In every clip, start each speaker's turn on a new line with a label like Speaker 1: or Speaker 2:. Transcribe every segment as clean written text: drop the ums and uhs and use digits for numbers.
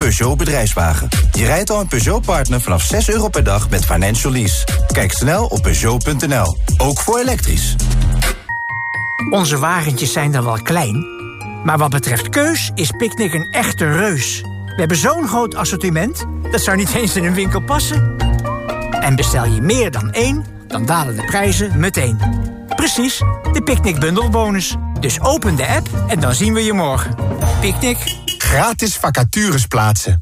Speaker 1: Peugeot Bedrijfswagen. Je rijdt al een Peugeot Partner vanaf €6 per dag met financial lease. Kijk snel op Peugeot.nl. Ook voor elektrisch.
Speaker 2: Onze wagentjes zijn dan wel klein, maar wat betreft keus is Picnic een echte reus. We hebben zo'n groot assortiment, dat zou niet eens in een winkel passen. En bestel je meer dan 1, dan dalen de prijzen meteen. Precies, de Picnic Bundelbonus. Dus open de app en dan zien we je morgen. Picnic.
Speaker 3: Gratis vacatures plaatsen.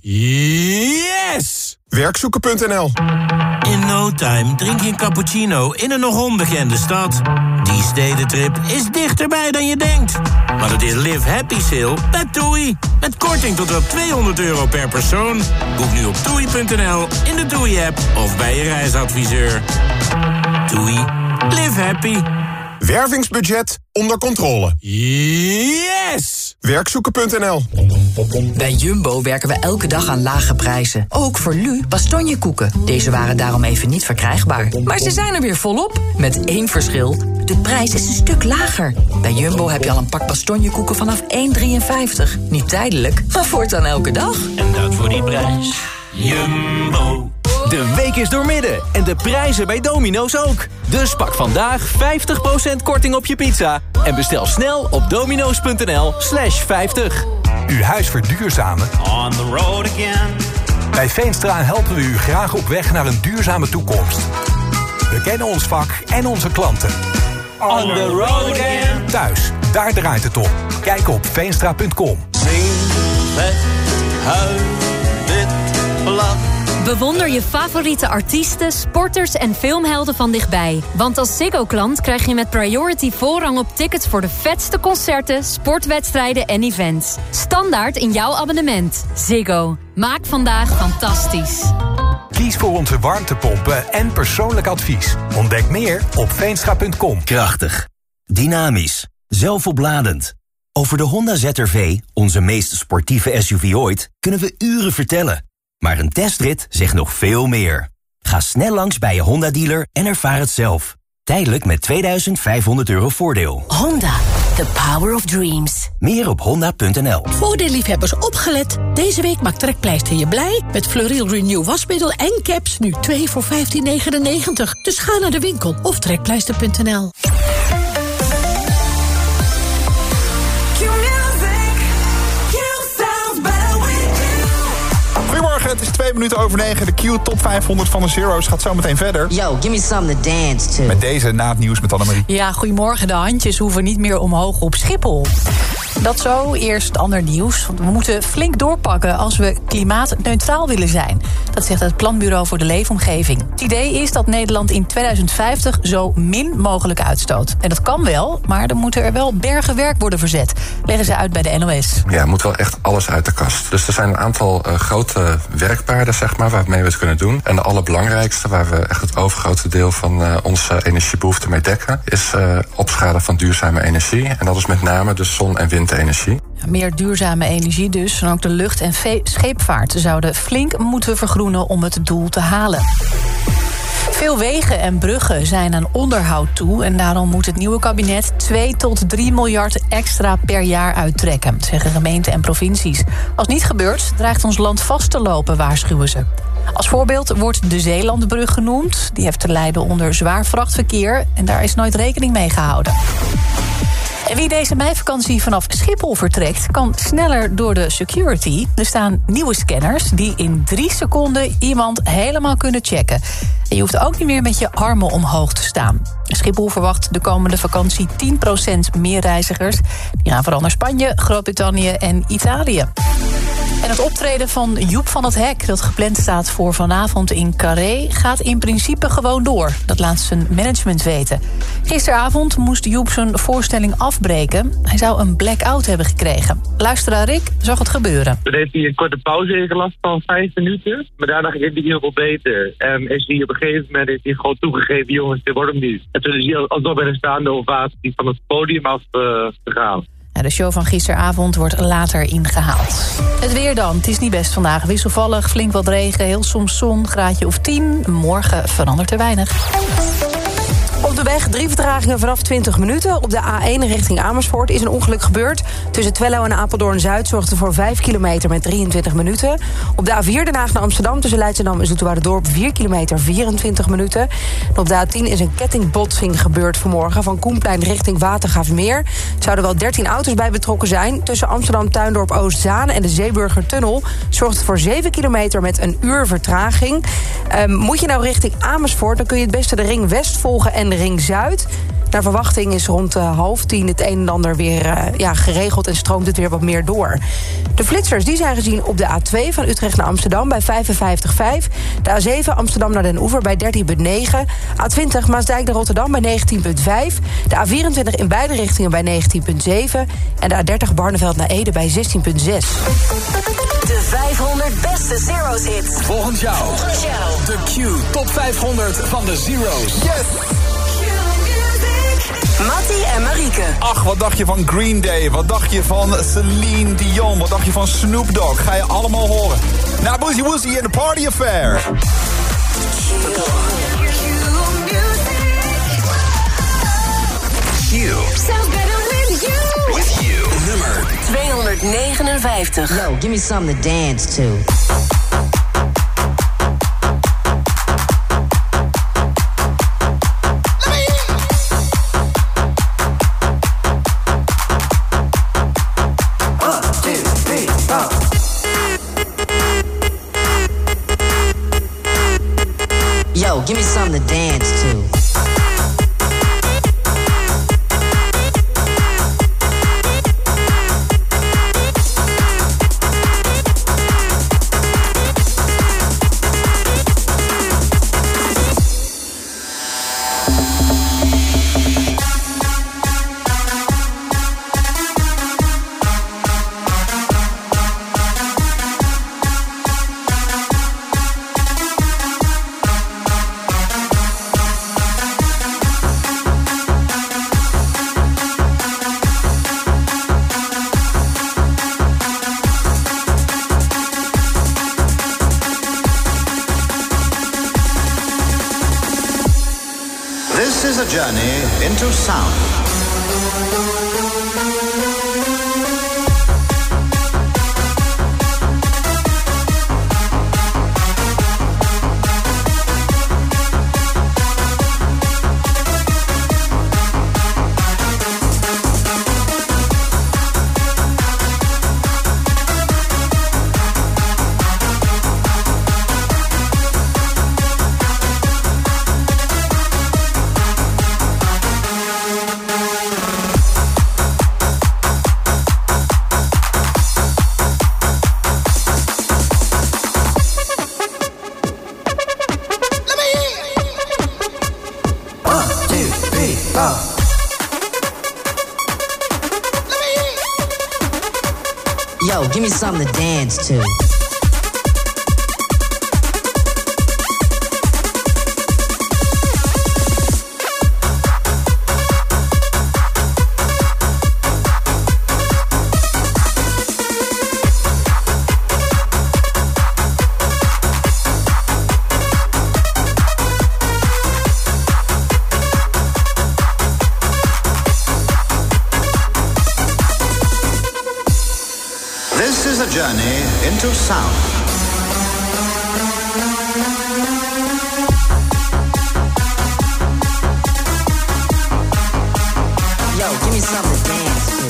Speaker 3: Yes! Werkzoeken.nl.
Speaker 4: In no time drink je een cappuccino in een nog onbekende stad. Die stedentrip is dichterbij dan je denkt. Maar het is Live Happy Sale bij TUI. Met korting tot wel €200 per persoon. Boek nu op TUI.nl, in de TUI-app of bij je reisadviseur. TUI. Live happy.
Speaker 3: Wervingsbudget onder controle. Yes! Werkzoeken.nl.
Speaker 5: Bij Jumbo werken we elke dag aan lage prijzen. Ook voor Lu bastonjekoeken. Deze waren daarom even niet verkrijgbaar. Maar ze zijn er weer volop. Met 1 verschil. De prijs is een stuk lager. Bij Jumbo heb je al een pak bastonjekoeken vanaf €1,53. Niet tijdelijk, maar voortaan elke dag.
Speaker 4: En dat voor die prijs. Jumbo.
Speaker 6: De week is doormidden en de prijzen bij Domino's ook. Dus pak vandaag 50% korting op je pizza. En bestel snel op domino's.nl/50.
Speaker 7: Uw huis verduurzamen?
Speaker 4: On the road again.
Speaker 7: Bij Veenstra helpen we u graag op weg naar een duurzame toekomst. We kennen ons vak en onze klanten.
Speaker 4: On the road again.
Speaker 7: Thuis, daar draait het om. Kijk op veenstra.com.
Speaker 4: Zing, vet, huil, wit, blad.
Speaker 8: Bewonder je favoriete artiesten, sporters en filmhelden van dichtbij. Want als Ziggo-klant krijg je met Priority voorrang op tickets voor de vetste concerten, sportwedstrijden en events. Standaard in jouw abonnement. Ziggo. Maak vandaag fantastisch.
Speaker 7: Kies voor onze warmtepompen en persoonlijk advies. Ontdek meer op veenstra.com.
Speaker 9: Krachtig, dynamisch, zelfopladend. Over de Honda ZR-V, onze meest sportieve SUV ooit, kunnen we uren vertellen. Maar een testrit zegt nog veel meer. Ga snel langs bij je Honda-dealer en ervaar het zelf. Tijdelijk met €2.500 voordeel.
Speaker 10: Honda, the power of dreams.
Speaker 9: Meer op honda.nl.
Speaker 10: Voordeelliefhebbers opgelet. Deze week maakt Trekpleister je blij. Met Fleuril Renew wasmiddel en caps nu 2 voor €15,99. Dus ga naar de winkel of trekpleister.nl.
Speaker 3: Goedemorgen, het is 2 minuten over 9. De Q Top 500 van de Zero's gaat zo meteen verder.
Speaker 11: Yo, give me something to dance to.
Speaker 3: Met deze na het nieuws met Annemarie.
Speaker 12: Ja, goedemorgen. De handjes hoeven niet meer omhoog op Schiphol. Dat zo, eerst ander nieuws. Want we moeten flink doorpakken als we klimaatneutraal willen zijn. Dat zegt het Planbureau voor de Leefomgeving. Het idee is dat Nederland in 2050 zo min mogelijk uitstoot. En dat kan wel, maar dan moeten er wel bergen werk worden verzet. Leggen ze uit bij de NOS.
Speaker 13: Ja, moet wel echt alles uit de kast. Dus er zijn een aantal grote werkpaarden, zeg maar, waarmee we het kunnen doen. En de allerbelangrijkste, waar we echt het overgrote deel van onze energiebehoefte mee dekken, is opschalen van duurzame energie. En dat is met name de zon- en windenergie.
Speaker 12: Meer duurzame energie dus. En ook de lucht- en scheepvaart zouden flink moeten vergroenen om het doel te halen. Veel wegen en bruggen zijn aan onderhoud toe. En daarom moet het nieuwe kabinet 2 tot 3 miljard extra per jaar uittrekken, zeggen gemeenten en provincies. Als niet gebeurt, dreigt ons land vast te lopen, waarschuwen ze. Als voorbeeld wordt de Zeelandbrug genoemd. Die heeft te lijden onder zwaar vrachtverkeer en daar is nooit rekening mee gehouden. En wie deze meivakantie vanaf Schiphol vertrekt, kan sneller door de security. Er staan nieuwe scanners die in 3 seconden iemand helemaal kunnen checken. En je hoeft ook niet meer met je armen omhoog te staan. Schiphol verwacht de komende vakantie 10% meer reizigers. Die gaan vooral naar Spanje, Groot-Brittannië en Italië. En het optreden van Joep van het Hek, dat gepland staat voor vanavond in Carré, gaat in principe gewoon door. Dat laat zijn management weten. Gisteravond moest Joep zijn voorstelling afbreken. Hij zou een blackout hebben gekregen. Luisteraar Rick zag het gebeuren.
Speaker 14: Toen heeft hij een korte pauze ingelast van 5 minuten. Maar daarna ging het heel veel beter. En is hij op een gegeven moment gewoon toegegeven, jongens, dit wordt hem niet. En toen is hij alsnog bij een staande ovatie van het podium af gegaan.
Speaker 12: De show van gisteravond wordt later ingehaald. Het weer dan. Het is niet best vandaag. Wisselvallig, flink wat regen, heel soms zon, graadje of 10. Morgen verandert er weinig.
Speaker 15: Op de weg 3 vertragingen vanaf 20 minuten. Op de A1 richting Amersfoort is een ongeluk gebeurd. Tussen Twello en Apeldoorn-Zuid zorgde voor 5 kilometer met 23 minuten. Op de A4 Den Haag naar Amsterdam tussen Leidschendam en Zoeterwouderdorp 4 kilometer 24 minuten. En op de A10 is een kettingbotsing gebeurd vanmorgen van Koenplein richting Watergraafsmeer. Er zouden wel 13 auto's bij betrokken zijn. Tussen Amsterdam-Tuindorp Oostzaan en de Zeeburgertunnel zorgt het voor 7 kilometer met een uur vertraging. Moet je nou richting Amersfoort, dan kun je het beste de Ring West volgen en de Ring Zuid. Naar verwachting is rond 9:30 het een en ander weer geregeld en stroomt het weer wat meer door. De flitsers die zijn gezien op de A2 van Utrecht naar Amsterdam bij 55,5. De A7 Amsterdam naar Den Oever bij 13,9. A20 Maasdijk naar Rotterdam bij 19,5. De A24 in beide richtingen bij 19,7. En de A30 Barneveld naar Ede bij 16,6.
Speaker 16: De 500 beste Zero's hits.
Speaker 7: Volgens jou. De Q Top 500 van de Zero's. Yes!
Speaker 16: Mattie en Marieke.
Speaker 3: Ach, wat dacht je van Green Day? Wat dacht je van Celine Dion? Wat dacht je van Snoop Dogg? Ga je allemaal horen. Na Boozy Woozy en The Party Affair.
Speaker 16: Sounds better with you.
Speaker 7: With you.
Speaker 16: Nummer 259.
Speaker 11: Yo, give me something to dance to. Yo, give me something to dance to.
Speaker 17: This is a journey into sound. Yo, give me something to dance to. This is a journey into sound. Yo, give me something to dance to.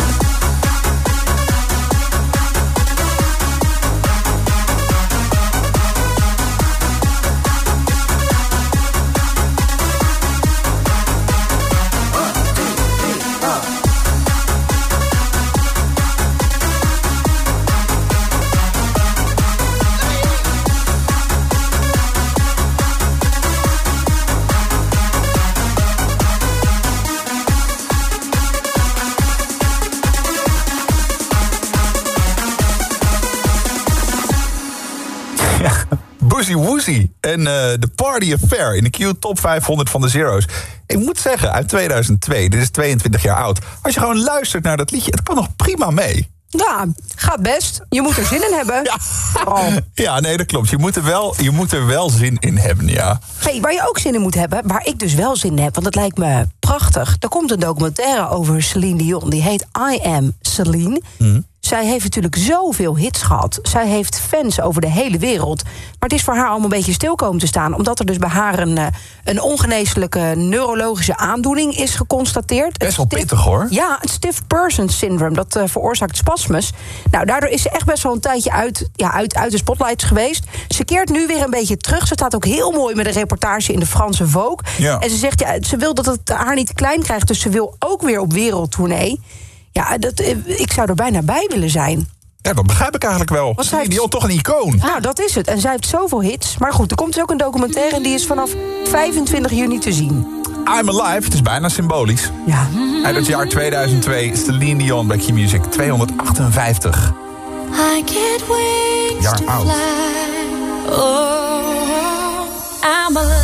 Speaker 3: Boozy Woozy en The Party Affair in de Q Top 500 van de Zero's. Ik moet zeggen, uit 2002, dit is 22 jaar oud. Als je gewoon luistert naar dat liedje, het kan nog prima mee.
Speaker 15: Ja, gaat best. Je moet er zin in hebben.
Speaker 3: Ja, nee, dat klopt. Je moet er wel zin in hebben, ja.
Speaker 15: Hey, waar je ook zin in moet hebben, waar ik dus wel zin in heb, want dat lijkt me prachtig. Er komt een documentaire over Celine Dion, die heet I Am Celine. Zij heeft natuurlijk zoveel hits gehad. Zij heeft fans over de hele wereld. Maar het is voor haar allemaal een beetje stil komen te staan, omdat er dus bij haar een ongeneeslijke neurologische aandoening is geconstateerd.
Speaker 3: Best wel pittig, hoor.
Speaker 15: Ja, het stiff person syndrome, dat veroorzaakt spasmus. Nou, daardoor is ze echt best wel een tijdje uit de spotlights geweest. Ze keert nu weer een beetje terug. Ze staat ook heel mooi met een reportage in de Franse Vogue. Ja. En ze zegt, ze wil dat het haar niet klein krijgt, dus ze wil ook weer op wereldtournee. Ja, ik zou er bijna bij willen zijn.
Speaker 3: Ja, dat begrijp ik eigenlijk wel. Celine Dion toch een icoon.
Speaker 15: Nou, dat is het. En zij heeft zoveel hits. Maar goed, er komt dus ook een documentaire en die is vanaf 25 juni te zien.
Speaker 3: I'm Alive, het is bijna symbolisch.
Speaker 15: Ja.
Speaker 3: Uit het jaar 2002, Celine Dion bij Q-Music, 258.
Speaker 18: I get wings
Speaker 3: jaar
Speaker 18: to
Speaker 3: oud.
Speaker 18: fly. Oh, I'm alive.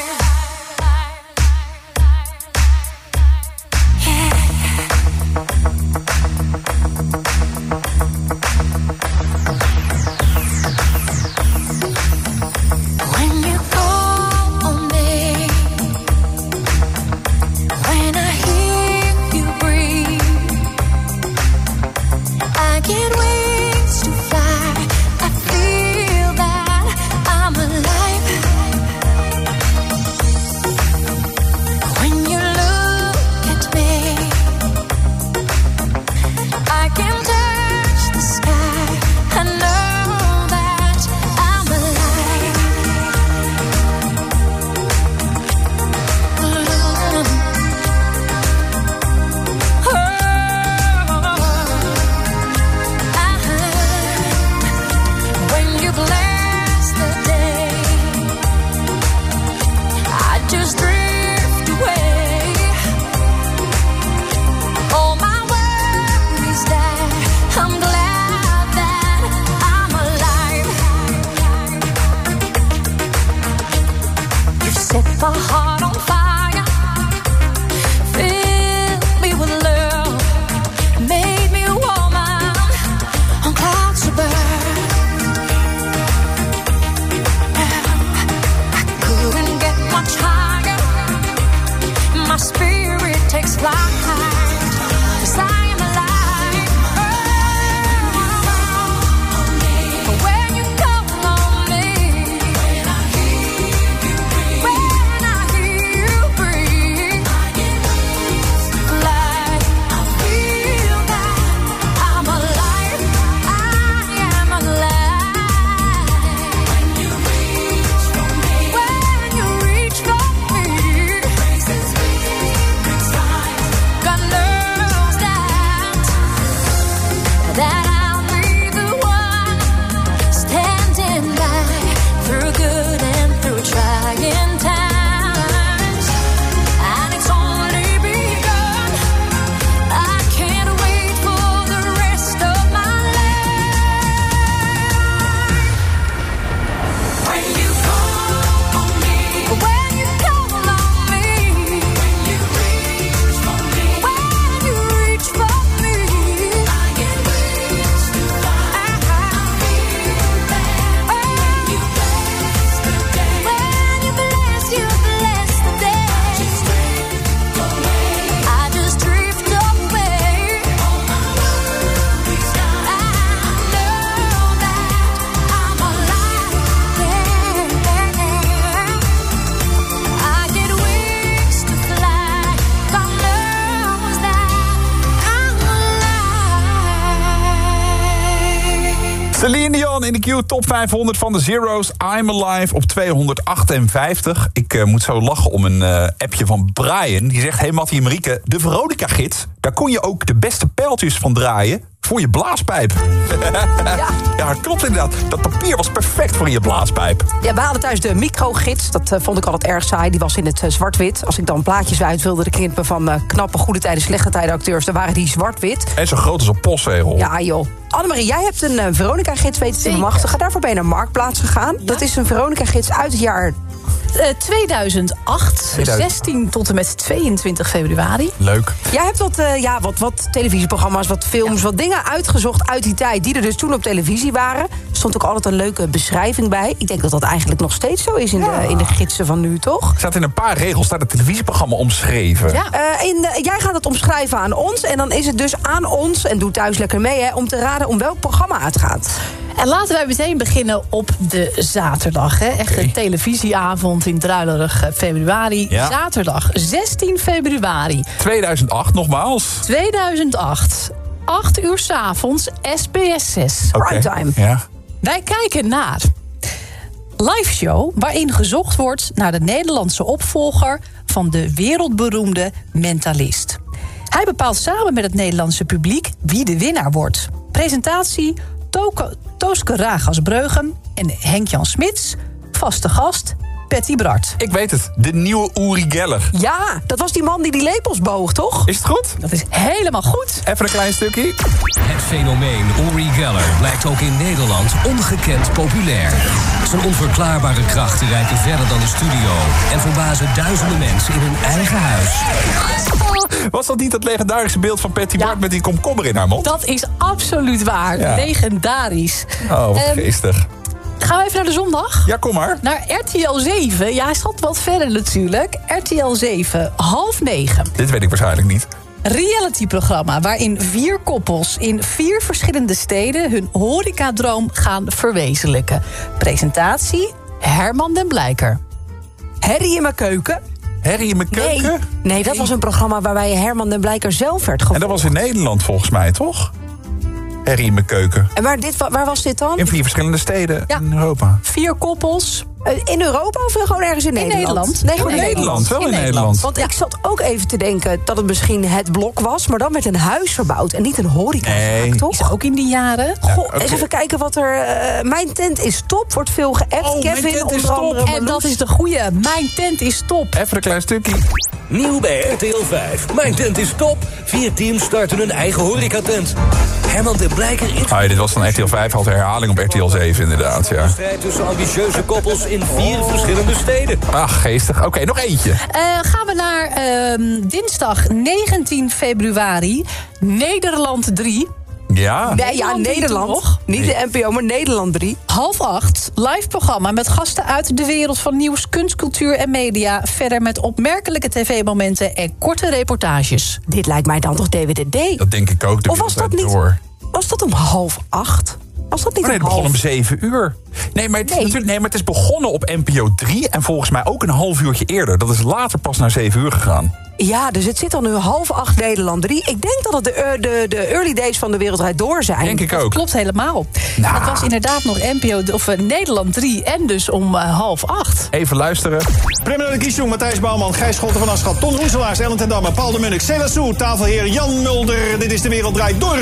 Speaker 3: Celine Dion in de Q Top 500 van de Zero's. I'm Alive op 258. Ik moet zo lachen om een appje van Brian. Die zegt, hey Mattie en Marieke, de Veronica-gids... daar kon je ook de beste pijltjes van draaien voor je blaaspijp. Ja, klopt inderdaad. Dat papier was perfect voor je blaaspijp.
Speaker 15: Ja, we hadden thuis de microgids. Dat vond ik altijd erg saai. Die was in het zwart-wit. Als ik dan plaatjes uit wilde knippen van knappe goede tijden, slechte tijden acteurs, dan waren die zwart-wit.
Speaker 3: En zo groot als een postzegel.
Speaker 15: Ja, joh. Annemarie, jij hebt een Veronica-gids weten te bemachtigen. Daarvoor ben je naar Marktplaats gegaan. Ja? Dat is een Veronica-gids uit het jaar
Speaker 12: 2008, 16 tot en met 22 februari.
Speaker 3: Leuk.
Speaker 15: Jij hebt wat televisieprogramma's, wat films, wat dingen uitgezocht uit die tijd... die er dus toen op televisie waren. Er stond ook altijd een leuke beschrijving bij. Ik denk dat dat eigenlijk nog steeds zo is in de gidsen van nu, toch?
Speaker 3: Staat in een paar regels, staat het televisieprogramma omschreven.
Speaker 15: Ja. Jij gaat het omschrijven aan ons. En dan is het dus aan ons, en doe thuis lekker mee... Hè, om te raden om welk programma het gaat.
Speaker 12: En laten wij meteen beginnen op de zaterdag. Hè? Echt een televisieavond in druilerig februari.
Speaker 3: Ja.
Speaker 12: Zaterdag, 16 februari.
Speaker 3: 2008 nogmaals.
Speaker 12: 2008, 8 uur 's avonds, SBS 6.
Speaker 3: Okay.
Speaker 15: Primetime.
Speaker 3: Ja.
Speaker 12: Wij kijken naar live show waarin gezocht wordt naar de Nederlandse opvolger van de wereldberoemde Mentalist. Hij bepaalt samen met het Nederlandse publiek wie de winnaar wordt. Presentatie Tooske Ragas-Breugem en Henk-Jan Smits. Vaste gast Patty Bart.
Speaker 3: Ik weet het, de nieuwe Uri Geller.
Speaker 15: Ja, dat was die man die lepels boog, toch?
Speaker 3: Is het goed?
Speaker 12: Dat is helemaal goed.
Speaker 3: Even een klein stukje.
Speaker 19: Het fenomeen Uri Geller blijkt ook in Nederland ongekend populair. Zijn onverklaarbare krachten reiken verder dan de studio en verbazen duizenden mensen in hun eigen huis.
Speaker 3: Was dat niet dat legendarische beeld van Patty Bart met die komkommer in haar mond?
Speaker 12: Dat is absoluut waar.
Speaker 3: Ja.
Speaker 12: Legendarisch.
Speaker 3: Oh, wat geestig.
Speaker 12: Gaan we even naar de zondag?
Speaker 3: Ja, kom maar.
Speaker 12: Naar RTL 7. Ja, hij zat wat verder natuurlijk. RTL 7, 8:30.
Speaker 3: Dit weet ik waarschijnlijk niet.
Speaker 12: Realityprogramma waarin 4 koppels in 4 verschillende steden hun horecadroom gaan verwezenlijken. Presentatie Herman den Blijker.
Speaker 15: Herrie in mijn keuken.
Speaker 3: Herrie in mijn keuken?
Speaker 15: Nee, dat was een programma waarbij Herman den Blijker zelf werd gevolgd.
Speaker 3: En dat was in Nederland volgens mij, toch? Herrie in mijn keuken.
Speaker 15: En waar was dit dan?
Speaker 3: In 4 verschillende steden in Europa.
Speaker 12: 4 koppels.
Speaker 15: In Europa of gewoon ergens in Nederland?
Speaker 12: Nee,
Speaker 3: in Nederland. Wel in Nederland.
Speaker 15: Want ik zat ook even te denken dat het misschien het blok was... maar dan met een huis verbouwd en niet een horecazaak, toch?
Speaker 12: Is ook in die jaren.
Speaker 15: Goh, eens even kijken wat er... Mijn tent is top, wordt veel geappt. Kevin, onder andere.
Speaker 12: En dat is de goeie. Mijn tent is top.
Speaker 3: Even een klein stukje.
Speaker 19: Nieuw bij RTL 5. Mijn tent is top. 4 teams starten hun eigen horecatent. Herman den Blijker
Speaker 3: Dit was dan RTL 5, had herhaling op RTL 7 inderdaad, ja.
Speaker 19: strijd tussen ambitieuze koppels in 4 verschillende steden.
Speaker 3: Ach, geestig. Oké, nog eentje.
Speaker 12: Gaan we naar dinsdag 19 februari. Nederland 3.
Speaker 3: Ja.
Speaker 15: Nederland.
Speaker 12: Toch?
Speaker 15: Niet de NPO, maar Nederland 3.
Speaker 12: 7:30, live programma met gasten uit de wereld van nieuws, kunst, cultuur en media. Verder met opmerkelijke tv-momenten en korte reportages.
Speaker 15: Dit lijkt mij dan toch DWDD?
Speaker 3: Dat denk ik ook.
Speaker 15: Of was dat niet? Was dat om 7:30? Was dat niet
Speaker 3: het begon om 7 uur. Nee, maar het is begonnen op NPO 3 en volgens mij ook een half uurtje eerder. Dat is later pas naar 7 uur gegaan.
Speaker 15: Ja, dus het zit dan nu 7:30 Nederland 3. Ik denk dat het de early days van de Wereldrijd Door zijn.
Speaker 3: Denk ik ook.
Speaker 12: Dat klopt helemaal.
Speaker 3: Nou.
Speaker 12: Het was inderdaad nog Nederland 3 en dus om 7:30.
Speaker 3: Even luisteren.
Speaker 20: Premier de Kiesjong, Matthijs Bouwman, Gijs Scholten van Aschat, Ton Roeselaars, Ellen ten Damme, Paul de Munnik, Céla Soe, tafelheer Jan Mulder. Dit is de Wereldrijd Door.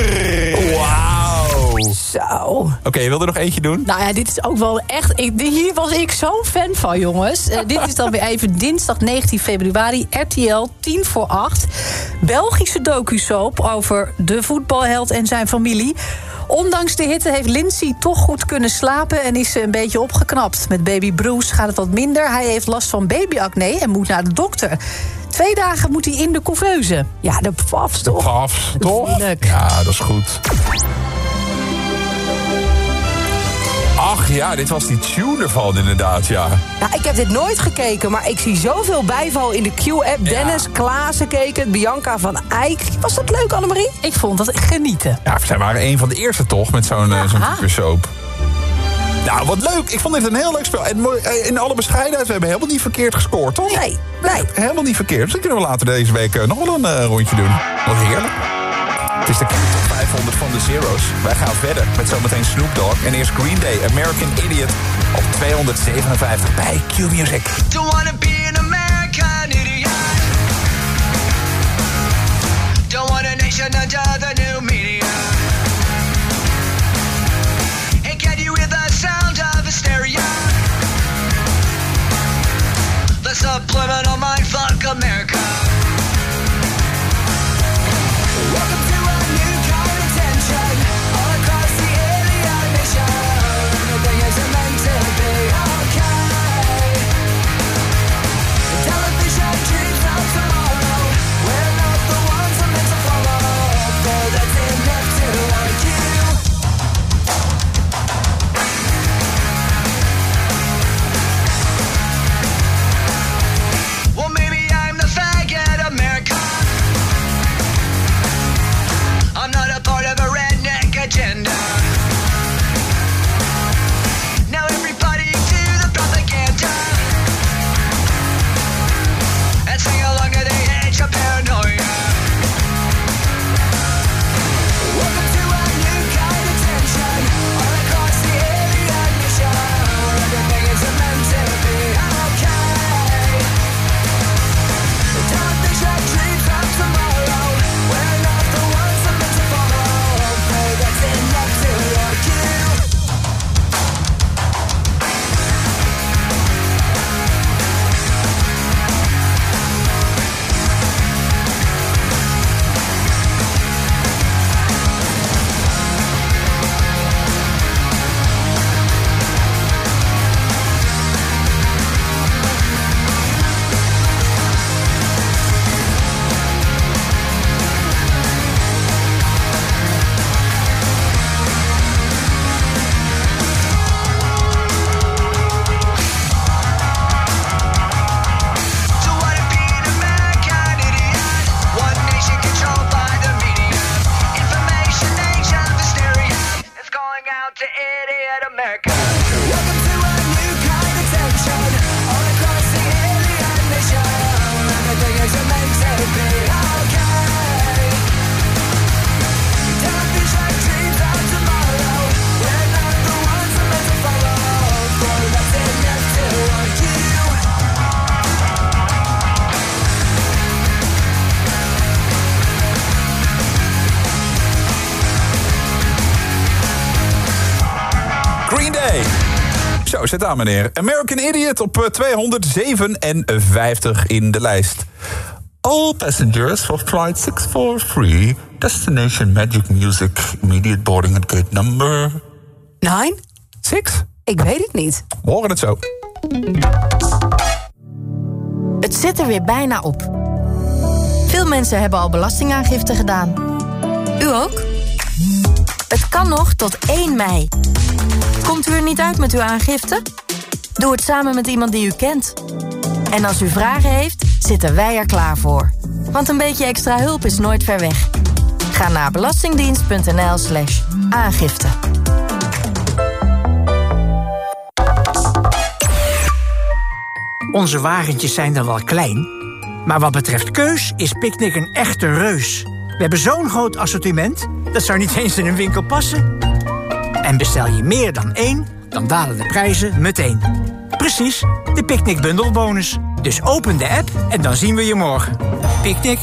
Speaker 3: Wauw.
Speaker 15: Zo.
Speaker 3: Oké, je wilde nog eentje doen?
Speaker 12: Nou ja, dit is ook wel echt... Hier was ik zo'n fan van, jongens. Dit is dan weer even dinsdag 19 februari. RTL, 7:50. Belgische docusoap over de voetbalheld en zijn familie. Ondanks de hitte heeft Lindsay toch goed kunnen slapen en is ze een beetje opgeknapt. Met baby Bruce gaat het wat minder. Hij heeft last van babyacne en moet naar de dokter. 2 dagen moet hij in de couveuse. Ja, de pafs toch?
Speaker 3: De pafs, toch? Ja, dat is goed. Ach ja, dit was die tune ervan inderdaad, ja.
Speaker 15: Nou, ik heb dit nooit gekeken, maar ik zie zoveel bijval in de Q-app. Dennis, Klaassen keken, Bianca van Eyck. Was dat leuk, Annemarie?
Speaker 12: Ik vond dat genieten.
Speaker 3: Ja, zij waren een van de eerste toch, met zo'n type soap. Nou, wat leuk. Ik vond dit een heel leuk spel. En in alle bescheidenheid, we hebben helemaal niet verkeerd gescoord, toch?
Speaker 15: Nee.
Speaker 3: Helemaal niet verkeerd. Dus dan kunnen we later deze week nog wel een rondje doen. Wat heerlijk. Het is de Top 500 van de Zero's. Wij gaan verder met zometeen Snoop Dogg. En eerst Green Day, American Idiot. Op 257 bij Q-Music.
Speaker 21: Don't wanna be an American idiot. Don't want a nation under the new media. And can you hear the sound of hysteria? The subliminal mindfuck America. Welcome to a new kind of tension all across the alien nation. Nothing is meant to be okay.
Speaker 3: Zo, zet aan meneer. American Idiot op 257 in de lijst. All passengers for flight 643, destination Magic Music, immediate boarding at gate number...
Speaker 15: 9?
Speaker 3: 6?
Speaker 15: Ik weet het niet.
Speaker 3: We horen het zo.
Speaker 1: Het zit er weer bijna op. Veel mensen hebben al belastingaangifte gedaan. U ook? Het kan nog tot 1 mei. Komt u er niet uit met uw aangifte? Doe het samen met iemand die u kent. En als u vragen heeft, zitten wij er klaar voor. Want een beetje extra hulp is nooit ver weg. Ga naar belastingdienst.nl/aangifte.
Speaker 2: Onze wagentjes zijn dan wel klein, maar wat betreft keus is Picnic een echte reus. We hebben zo'n groot assortiment, dat zou niet eens in een winkel passen. En bestel je meer dan 1, dan dalen de prijzen meteen. Precies, de Picnic bundelbonus. Dus open de app en dan zien we je morgen. Picnic.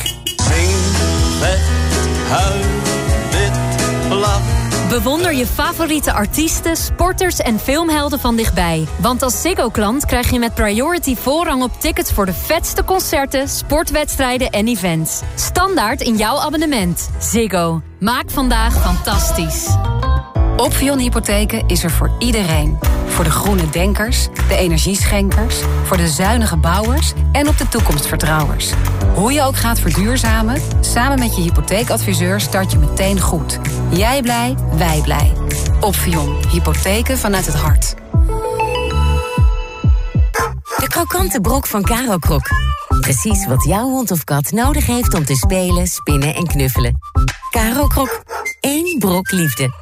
Speaker 8: Bewonder je favoriete artiesten, sporters en filmhelden van dichtbij. Want als Ziggo-klant krijg je met Priority voorrang op tickets voor de vetste concerten, sportwedstrijden en events. Standaard in jouw abonnement. Ziggo. Maak vandaag fantastisch.
Speaker 22: Opvion Hypotheken is er voor iedereen. Voor de groene denkers, de energieschenkers, voor de zuinige bouwers en op de toekomstvertrouwers. Hoe je ook gaat verduurzamen, samen met je hypotheekadviseur start je meteen goed. Jij blij, wij blij. Opvion. Hypotheken vanuit het hart.
Speaker 23: De krokante brok van Caro Krok. Precies wat jouw hond of kat nodig heeft om te spelen, spinnen en knuffelen. Caro Krok. 1 brok liefde.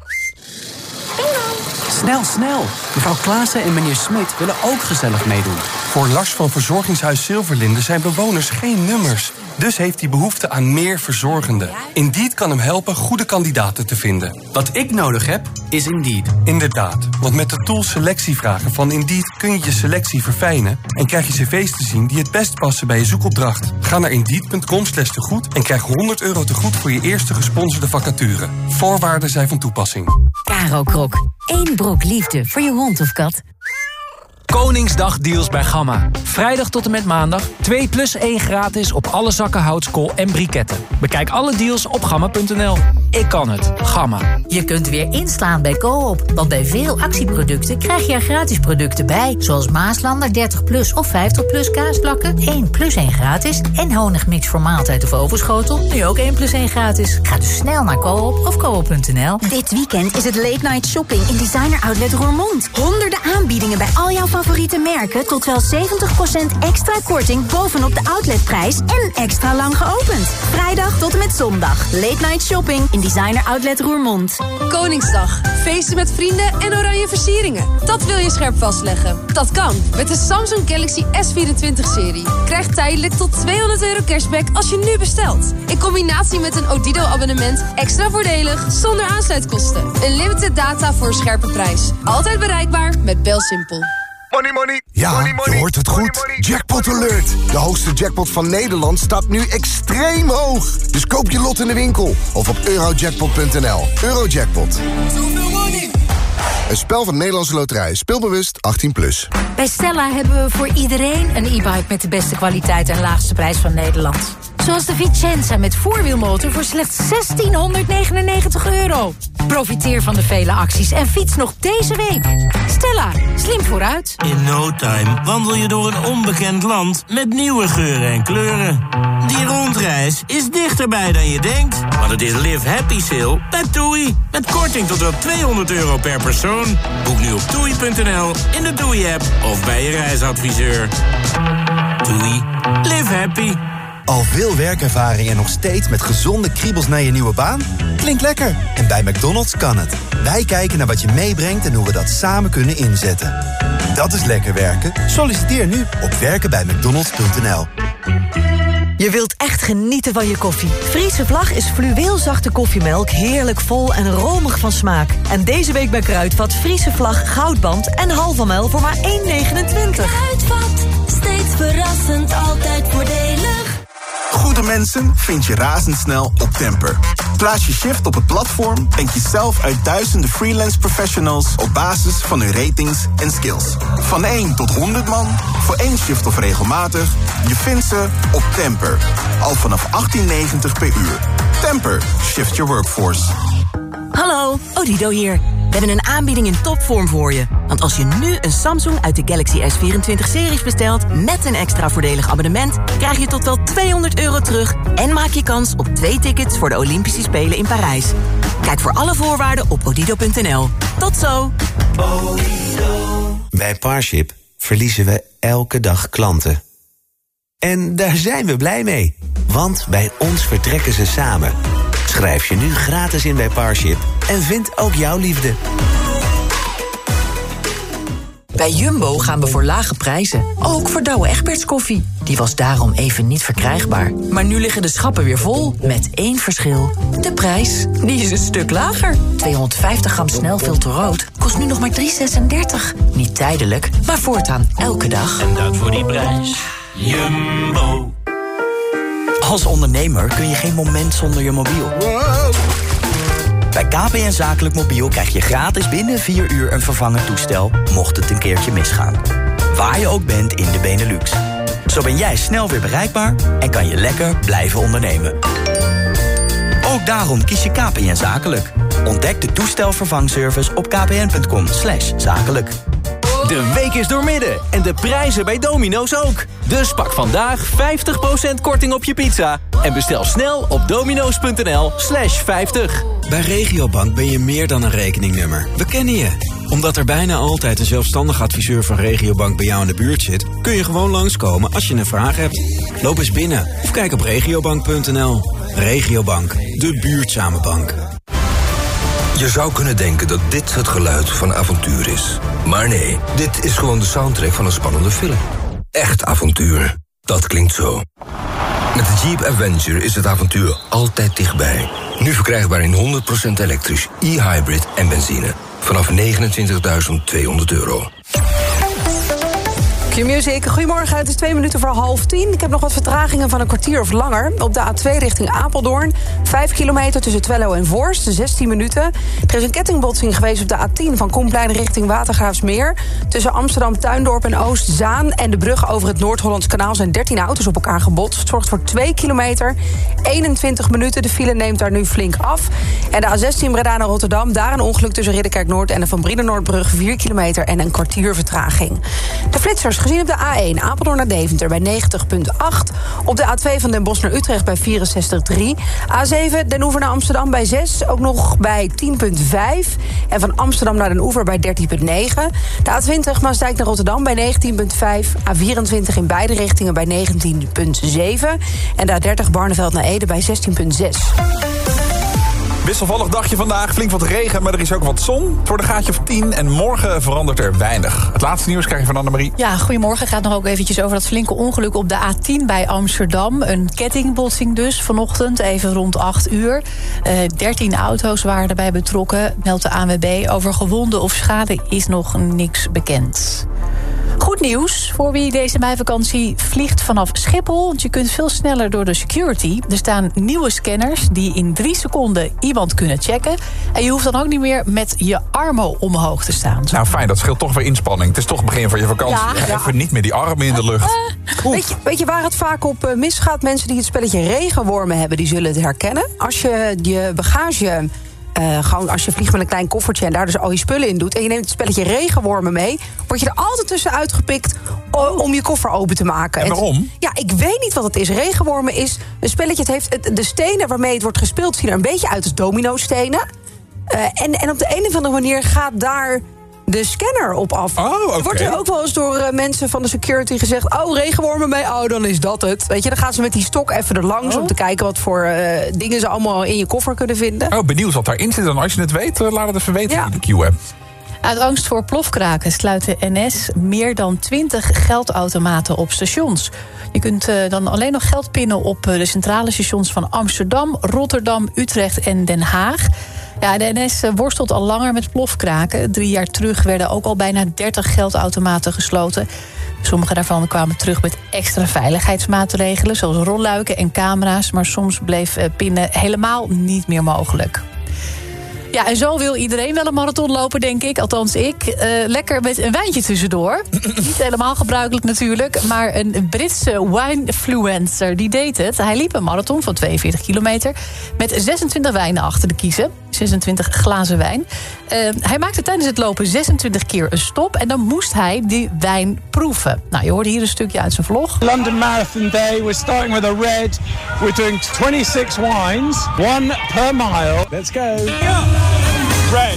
Speaker 24: Snel, snel. Mevrouw Klaassen en meneer Smit willen ook gezellig meedoen.
Speaker 25: Voor Lars van Verzorgingshuis Zilverlinde zijn bewoners geen nummers. Dus heeft hij behoefte aan meer verzorgenden. Indeed kan hem helpen goede kandidaten te vinden.
Speaker 24: Wat ik nodig heb, is Indeed.
Speaker 25: Inderdaad, want met de tool selectievragen van Indeed kun je je selectie verfijnen en krijg je cv's te zien die het best passen bij je zoekopdracht. Ga naar Indeed.com/tegoed en krijg €100 tegoed voor je eerste gesponsorde vacature. Voorwaarden zijn van toepassing.
Speaker 23: Caro Krok. 1 brok liefde voor je hond of kat.
Speaker 6: Koningsdagdeals bij Gamma. Vrijdag tot en met maandag 2 plus 1 gratis op alle zakken houtskool en briketten. Bekijk alle deals op gamma.nl. Ik kan het. Gamma.
Speaker 26: Je kunt weer inslaan bij Coop. Want bij veel actieproducten krijg je er gratis producten bij. Zoals Maaslander 30 plus of 50 plus kaasplakken. 1 plus 1 gratis. En honigmix voor maaltijd of overschotel. Nu ook 1 plus 1 gratis. Ga dus snel naar Coop of coop.nl.
Speaker 27: Dit weekend is het late night shopping in Designer Outlet Roermond. Honderden aanbiedingen bij al jouw favoriete merken tot wel 70% extra korting bovenop de outletprijs en extra lang geopend. Vrijdag tot en met zondag. Late night shopping in Designer Outlet Roermond.
Speaker 28: Koningsdag. Feesten met vrienden en oranje versieringen. Dat wil je scherp vastleggen. Dat kan met de Samsung Galaxy S24-serie. Krijg tijdelijk tot €200 cashback als je nu bestelt. In combinatie met een Odido-abonnement extra voordelig zonder aansluitkosten. Unlimited data voor een scherpe prijs. Altijd bereikbaar met BelSimpel.
Speaker 29: Money, money.
Speaker 30: Ja,
Speaker 29: money, money.
Speaker 30: je hoort het goed.
Speaker 29: Money, money.
Speaker 30: Jackpot Alert. De hoogste jackpot van Nederland staat nu extreem hoog. Dus koop je lot in de winkel of op eurojackpot.nl. Eurojackpot.
Speaker 21: Zoveel money.
Speaker 30: Een spel van Nederlandse Loterij. Speelbewust 18+.
Speaker 26: Bij Stella hebben we voor iedereen een e-bike met de beste kwaliteit en laagste prijs van Nederland. Zoals de Vicenza met voorwielmotor voor slechts €1699. Profiteer van de vele acties en fiets nog deze week. Stella, slim vooruit.
Speaker 4: In no time wandel je door een onbekend land met nieuwe geuren en kleuren. Die rondreis is dichterbij dan je denkt. Want het is Live Happy Sale bij TUI. Met korting tot wel €200 per persoon. Boek nu op TUI.nl, in de TUI-app of bij je reisadviseur. TUI. Live happy.
Speaker 31: Al veel werkervaring en nog steeds met gezonde kriebels naar je nieuwe baan? Klinkt lekker. En bij McDonald's kan het. Wij kijken naar wat je meebrengt en hoe we dat samen kunnen inzetten. Dat is lekker werken. Solliciteer nu op werkenbijmcdonalds.nl.
Speaker 32: Je wilt echt genieten van je koffie. Friese Vlag is fluweelzachte koffiemelk, heerlijk vol en romig van smaak. En deze week bij Kruidvat Friese Vlag goudband en halve mel voor maar €1,29.
Speaker 18: Kruidvat, steeds verrassend, altijd voordelig.
Speaker 5: Goede mensen vind je razendsnel op Temper. Plaats je shift op het platform en kies zelf uit duizenden freelance professionals op basis van hun ratings en skills. Van 1 tot 100 man, voor 1 shift of regelmatig, je vindt ze op Temper. Al vanaf $18,90 per uur. Temper, shift your workforce.
Speaker 7: Hallo, Odido hier. We hebben een aanbieding in topvorm voor je. Want als je nu een Samsung uit de Galaxy S24-series bestelt met een extra voordelig abonnement, krijg je tot wel €200 terug en maak je kans op 2 tickets voor de Olympische Spelen in Parijs. Kijk voor alle voorwaarden op odido.nl. Tot zo!
Speaker 9: Bij Parship verliezen we elke dag klanten. En daar zijn we blij mee. Want bij ons vertrekken ze samen. Schrijf je nu gratis in bij Parship en vind ook jouw liefde.
Speaker 10: Bij Jumbo gaan we voor lage prijzen. Ook voor Douwe Egberts koffie. Die was daarom even niet verkrijgbaar. Maar nu liggen de schappen weer vol, met 1 verschil. De prijs, die is een stuk lager. 250 gram snelfilter rood kost nu nog maar $3,36. Niet tijdelijk, maar voortaan elke dag.
Speaker 11: En dat voor die prijs. Jumbo.
Speaker 13: Als ondernemer kun je geen moment zonder je mobiel. Bij KPN Zakelijk Mobiel krijg je gratis binnen 4 uur een vervangend toestel, mocht het een keertje misgaan. Waar je ook bent in de Benelux. Zo ben jij snel weer bereikbaar en kan je lekker blijven ondernemen. Ook daarom kies je KPN Zakelijk. Ontdek de toestelvervangservice op kpn.com/zakelijk.
Speaker 14: De week is doormidden en de prijzen bij Domino's ook. Dus pak vandaag 50% korting op je pizza en bestel snel op domino's.nl/50.
Speaker 16: Bij Regiobank ben je meer dan een rekeningnummer. We kennen je. Omdat er bijna altijd een zelfstandig adviseur van Regiobank bij jou in de buurt zit, kun je gewoon langskomen als je een vraag hebt. Loop eens binnen of kijk op regiobank.nl. Regiobank, de buurtzame bank.
Speaker 17: Je zou kunnen denken dat dit het geluid van avontuur is. Maar nee, dit is gewoon de soundtrack van een spannende film. Echt avontuur. Dat klinkt zo. Met de Jeep Avenger is het avontuur altijd dichtbij. Nu verkrijgbaar in 100% elektrisch, e-hybrid en benzine. Vanaf €29.200.
Speaker 15: Q-Music, goedemorgen, het is 2 minuten voor 9:30. Ik heb nog wat vertragingen van een kwartier of langer. Op de A2 richting Apeldoorn, 5 kilometer tussen Twello en Voorst, 16 minuten. Er is een kettingbotsing geweest op de A10 van Koenplein richting Watergraafsmeer. Tussen Amsterdam, Tuindorp en Oostzaan en de brug over het Noord-Hollands Kanaal zijn 13 auto's op elkaar gebotst. Het zorgt voor 2 kilometer, 21 minuten. De file neemt daar nu flink af. En de A16 Breda naar Rotterdam, daar een ongeluk tussen Ridderkerk Noord en de Van Brienenoordbrug, 4 kilometer en een kwartier vertraging. De flitsers gezien op de A1 Apeldoorn naar Deventer bij 90,8. Op de A2 van Den Bosch naar Utrecht bij 64,3. A7 Den Oever naar Amsterdam bij 6. Ook nog bij 10,5. En van Amsterdam naar Den Oever bij 13,9. De A20 Maasdijk naar Rotterdam bij 19,5. A24 in beide richtingen bij 19,7. En de A30 Barneveld naar Ede bij 16,6.
Speaker 3: Wisselvallig dagje vandaag, flink wat regen, maar er is ook wat zon. Het wordt een graadje of 10 en morgen verandert er weinig. Het laatste nieuws krijg je van Annemarie.
Speaker 12: Ja, goedemorgen. Het gaat nog ook eventjes over dat flinke ongeluk op de A10 bij Amsterdam. Een kettingbotsing dus vanochtend, even rond 8 uur. 13 auto's waren erbij betrokken, meldt de ANWB. Over gewonden of schade is nog niks bekend. Goed nieuws voor wie deze meivakantie vliegt vanaf Schiphol. Want je kunt veel sneller door de security. Er staan nieuwe scanners die in 3 seconden iemand kunnen checken. En je hoeft dan ook niet meer met je armen omhoog te staan.
Speaker 3: Nou fijn, dat scheelt toch weer inspanning. Het is toch het begin van je vakantie. Ja. Even niet meer die armen in de lucht.
Speaker 15: Weet je waar het vaak op misgaat? Mensen die het spelletje regenwormen hebben, die zullen het herkennen. Als je je bagage... gewoon als je vliegt met een klein koffertje en daar dus al je spullen in doet en je neemt het spelletje regenwormen mee, word je er altijd tussen uitgepikt om je koffer open te maken.
Speaker 3: En waarom?
Speaker 15: Ja, ik weet niet wat het is. Regenwormen is een spelletje, het heeft de stenen waarmee het wordt gespeeld zien er een beetje uit als domino-stenen. En op de een of andere manier gaat daar de scanner op af.
Speaker 3: Oh, okay.
Speaker 15: Wordt er ook wel eens door mensen van de security gezegd, regenwormen mee, dan is dat het. Weet je, dan gaan ze met die stok even er langs om te kijken wat voor dingen ze allemaal in je koffer kunnen vinden.
Speaker 3: Benieuwd wat daarin zit. En als je het weet, laat het even weten in de Q-app.
Speaker 12: Uit angst voor plofkraken sluit de NS meer dan 20 geldautomaten op stations. Je kunt dan alleen nog geld pinnen op de centrale stations van Amsterdam, Rotterdam, Utrecht en Den Haag. Ja, de NS worstelt al langer met plofkraken. 3 jaar terug werden ook al bijna 30 geldautomaten gesloten. Sommige daarvan kwamen terug met extra veiligheidsmaatregelen, zoals rolluiken en camera's. Maar soms bleef pinnen helemaal niet meer mogelijk. Ja, en zo wil iedereen wel een marathon lopen, denk ik. Althans, ik. Lekker met een wijntje tussendoor. Niet helemaal gebruikelijk natuurlijk. Maar een Britse winefluencer, die deed het. Hij liep een marathon van 42 kilometer... met 26 wijnen achter de kiezen. 26 glazen wijn. Hij maakte tijdens het lopen 26 keer een stop... en dan moest hij die wijn proeven. Nou, je hoorde hier een stukje uit zijn vlog.
Speaker 1: London Marathon Day, we're starting with a red. We're doing 26 wines, 1 per mile. Let's go. Red.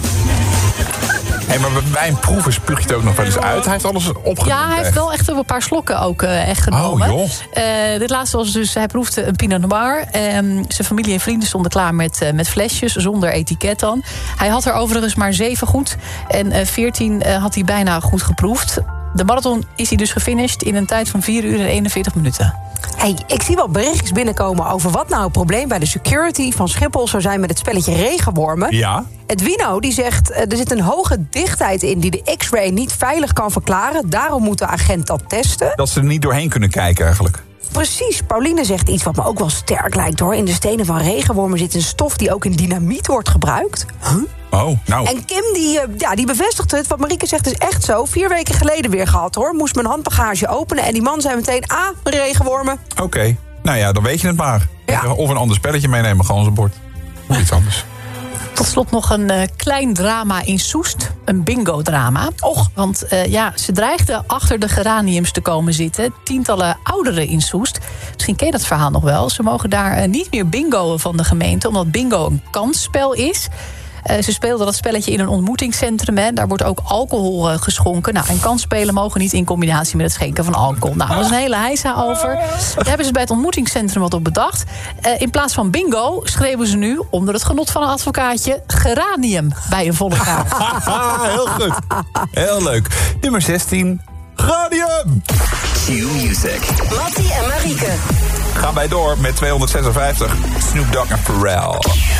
Speaker 3: Hey, maar bij wijnproeven spuug je het ook nog wel eens uit. Hij heeft alles opgenomen.
Speaker 12: Ja, hij heeft wel echt een paar slokken ook echt genomen.
Speaker 3: Oh,
Speaker 12: dit laatste was dus, hij proefde een Pinot Noir. Zijn familie en vrienden stonden klaar met flesjes, zonder etiket dan. Hij had er overigens maar 7 goed. En 14 had hij bijna goed geproefd. De marathon is hij dus gefinished in een tijd van 4 uur en 41 minuten.
Speaker 15: Hey, ik zie wel berichtjes binnenkomen over wat nou het probleem bij de security van Schiphol zou zijn met het spelletje regenwormen.
Speaker 3: Ja.
Speaker 15: Edwino die zegt, er zit een hoge dichtheid in die de X-ray niet veilig kan verklaren. Daarom moet de agent dat testen.
Speaker 3: Dat ze er niet doorheen kunnen kijken eigenlijk.
Speaker 15: Precies, Pauline zegt iets wat me ook wel sterk lijkt hoor. In de stenen van regenwormen zit een stof die ook in dynamiet wordt gebruikt. Huh?
Speaker 3: Oh, nou.
Speaker 15: En Kim die bevestigt het. Wat Marieke zegt is echt zo. 4 weken geleden weer gehad hoor. Moest mijn handbagage openen en die man zei meteen... regenwormen.
Speaker 3: Oké. Nou ja, dan weet je het maar. Ja. Of een ander spelletje meenemen, gewoon zijn bord. Of iets anders.
Speaker 12: Tot slot nog een klein drama in Soest. Een bingo-drama. Want ze dreigden achter de geraniums te komen zitten. Tientallen ouderen in Soest. Misschien ken je dat verhaal nog wel. Ze mogen daar niet meer bingoen van de gemeente... omdat bingo een kansspel is... Ze speelden dat spelletje in een ontmoetingscentrum. Hè. Daar wordt ook alcohol geschonken. Nou, en kansspelen mogen niet in combinatie met het schenken van alcohol. Nou, daar was een hele heisa over. Daar hebben ze bij het ontmoetingscentrum wat op bedacht. In plaats van bingo schreeuwen ze nu... onder het genot van een advocaatje... geranium bij een volle kaart.
Speaker 3: Heel goed. Heel leuk. Nummer 16. Geranium.
Speaker 21: Q-Music.
Speaker 2: Mattie en Marieke.
Speaker 3: Gaan wij door met 256. Snoop Dogg en Pharrell.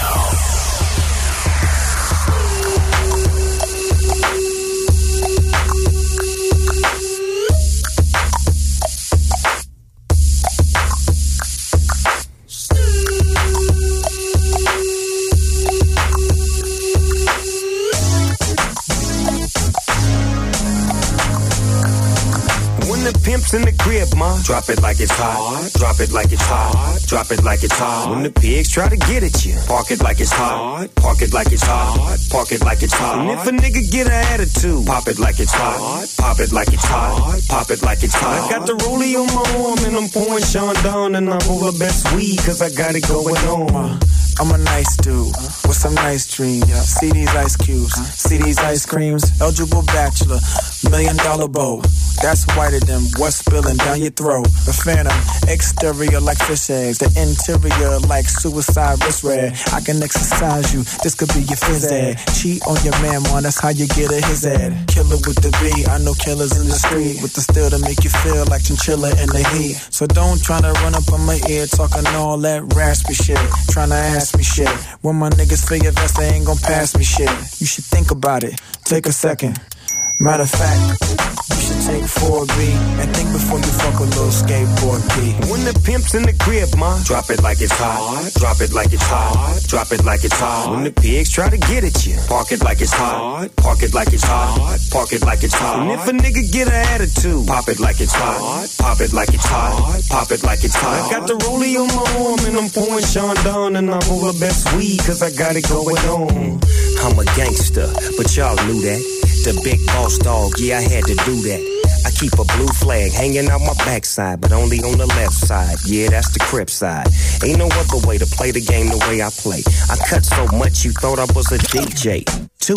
Speaker 6: Pimps in the crib, ma. Drop it like it's hot. Drop it like it's hot. Drop it like it's hot. When the pigs try to get at you, park it like it's hot. Park it like it's hot. Park it like it's hot. And if a nigga get an attitude, pop it like it's hot. Pop it like it's hot. Pop it like it's hot. I got the rollie on my arm and I'm pouring Sean down and I roll the best weed cause I got it going on.
Speaker 8: I'm a nice dude with some nice dreams. See these ice cubes, see these ice creams. Eligible bachelor, $1 million bow. That's whiter than what's spilling down your throat. A phantom, exterior like fish eggs. The interior like suicide wrist red. I can exercise you, this could be your phys ed. Cheat on your man, man, that's how you get a his ad. Killer with the B, I know killers in the street. With the steel to make you feel like chinchilla in the heat. So don't tryna run up on my ear talking all that raspy shit. Tryna ask me shit. When my niggas feel your vest, they ain't gon' pass me shit. You should think about it, take a second. Matter of fact, you should take 4B and think before you fuck a little skateboard P.
Speaker 6: When the pimp's in the crib, ma, drop it like it's hot. Drop it like it's hot. Drop it like it's hot. When the pigs try to get at you, park it like it's hot. Park it like it's hot. Park it like it's hot. And if a nigga get an attitude, pop it like it's hot. Pop it like it's hot. Pop it like it's hot. I got the rollie on my arm and I'm pouring Sean down and I roll the best weed cause I got it going on. I'm a gangster, but y'all knew that. The big boss dog, yeah, I had to do that. I keep a blue flag hanging out my backside, but only on the left side. Yeah, that's the Crip side. Ain't no other way to play the game the way I play. I cut so much you thought I was a DJ. 2,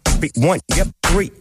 Speaker 6: 1, yep, 3.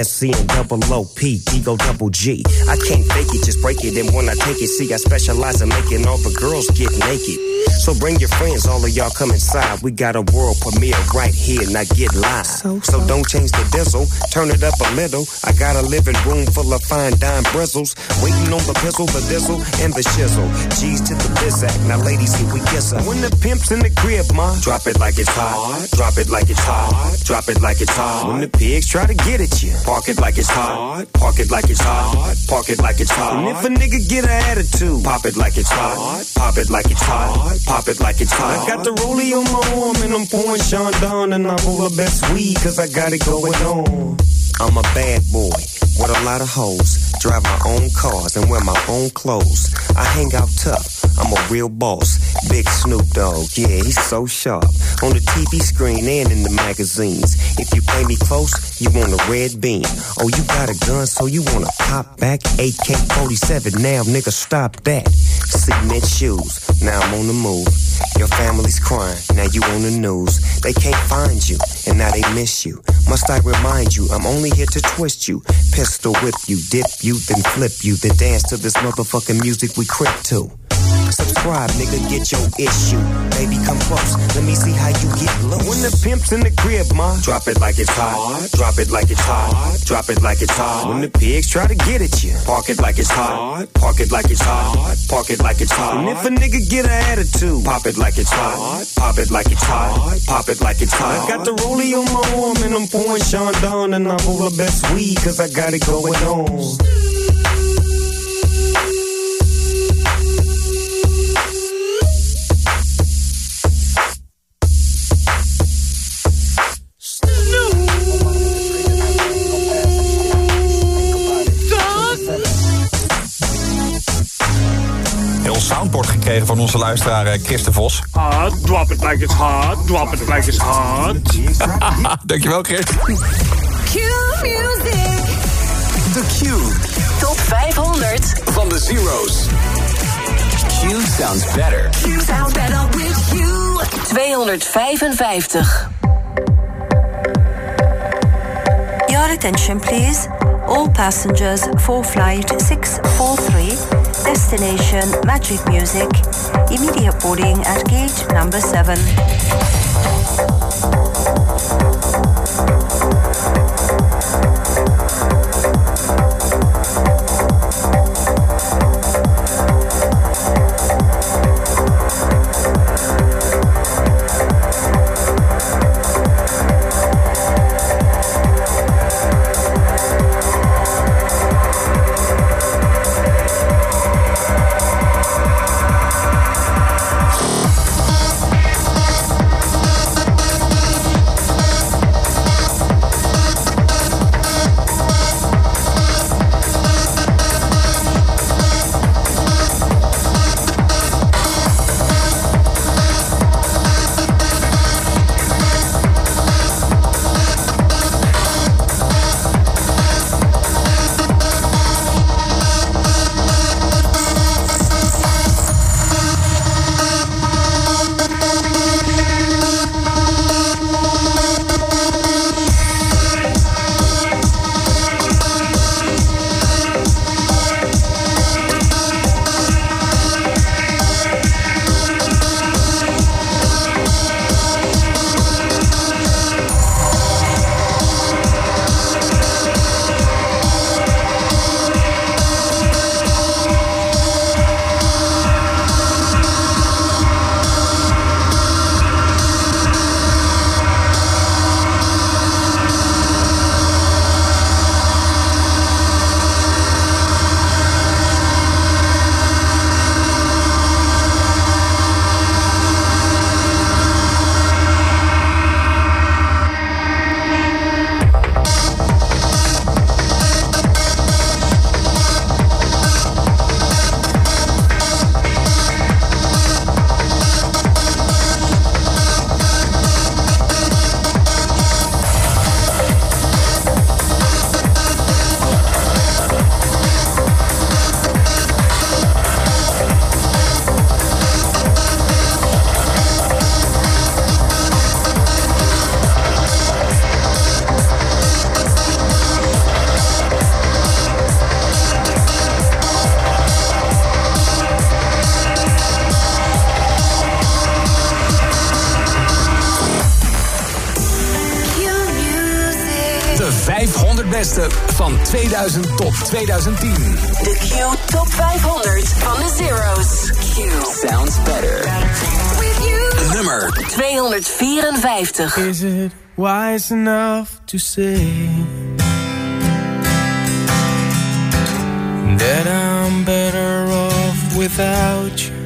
Speaker 6: SC&OOP, Ego double G. I can't fake it, just break it. And when I take it, see, I specialize in making all the girls get naked. So bring your friends, all of y'all come inside. We got a world premiere right here, now get live. So don't change the diesel, turn it up a little. I got a living room full of fine dime bristles. Waiting on the pistol, the diesel, and the shizzle. G's to the bizac, now ladies, here we kiss her. When the pimp's in the crib, ma, drop it like it's hot. Drop it like it's hot. Drop it like it's hot. When the pigs try to get at you, Park it like it's hot. Park it like it's hot. Park it like it's hot. And if a nigga get an attitude, pop it like it's hot. Pop it like it's hot. Pop it like it's hot. I got the rollie on my arm and I'm pouring Sean Don and I'm all the best weed cause I got it going on. I'm a bad boy with a lot of hoes. Drive my own cars and wear my own clothes. I hang out tough. I'm a real boss. Big Snoop Dogg, yeah, he's so sharp. On the TV screen and in the magazines. If you play me close, you want a red beam. Oh, you got a gun, so you wanna pop back? AK-47, now nigga, stop that. Cement shoes, now I'm on the move. Your family's crying, now you on the news. They can't find you, and now they miss you. Must I remind you, I'm only here to twist you. Pistol whip you, dip you, then flip you. Then dance to this motherfucking music we crip to. Subscribe, nigga, get your issue. Baby, come close, let me see how you get loose. When the pimp's in the crib, ma, drop it like it's hot. Drop it like it's hot. Drop it like it's hot. When the pigs try to get at you, park it like it's hot. Park it like it's hot. Park it like it's hot. And if a nigga get an attitude, pop it like it's hot. Pop it like it's hot. Pop it like it's hot. I got the rollie on my arm and I'm pouring Sean Don and I'm all the best weed cause I got it going on.
Speaker 3: Soundboard gekregen van onze luisteraar Chris de Vos.
Speaker 1: Hard, drop it like it's hard, drop it like it's hard.
Speaker 3: Dankjewel, Chris.
Speaker 18: Q Music.
Speaker 2: The Q.
Speaker 10: Top 500
Speaker 2: van de Zero's. Q sounds better.
Speaker 18: Q sounds better with you.
Speaker 10: 255.
Speaker 19: Your attention please. All passengers for flight 643, destination Magic Music, immediate boarding at gate number 7.
Speaker 2: De 500 beste van 2000 tot 2010.
Speaker 10: De Q Top 500 van de Zero's. Q
Speaker 2: sounds better.
Speaker 10: With you.
Speaker 2: Nummer
Speaker 10: 254.
Speaker 19: Is it wise enough to say
Speaker 8: that I'm better off without you?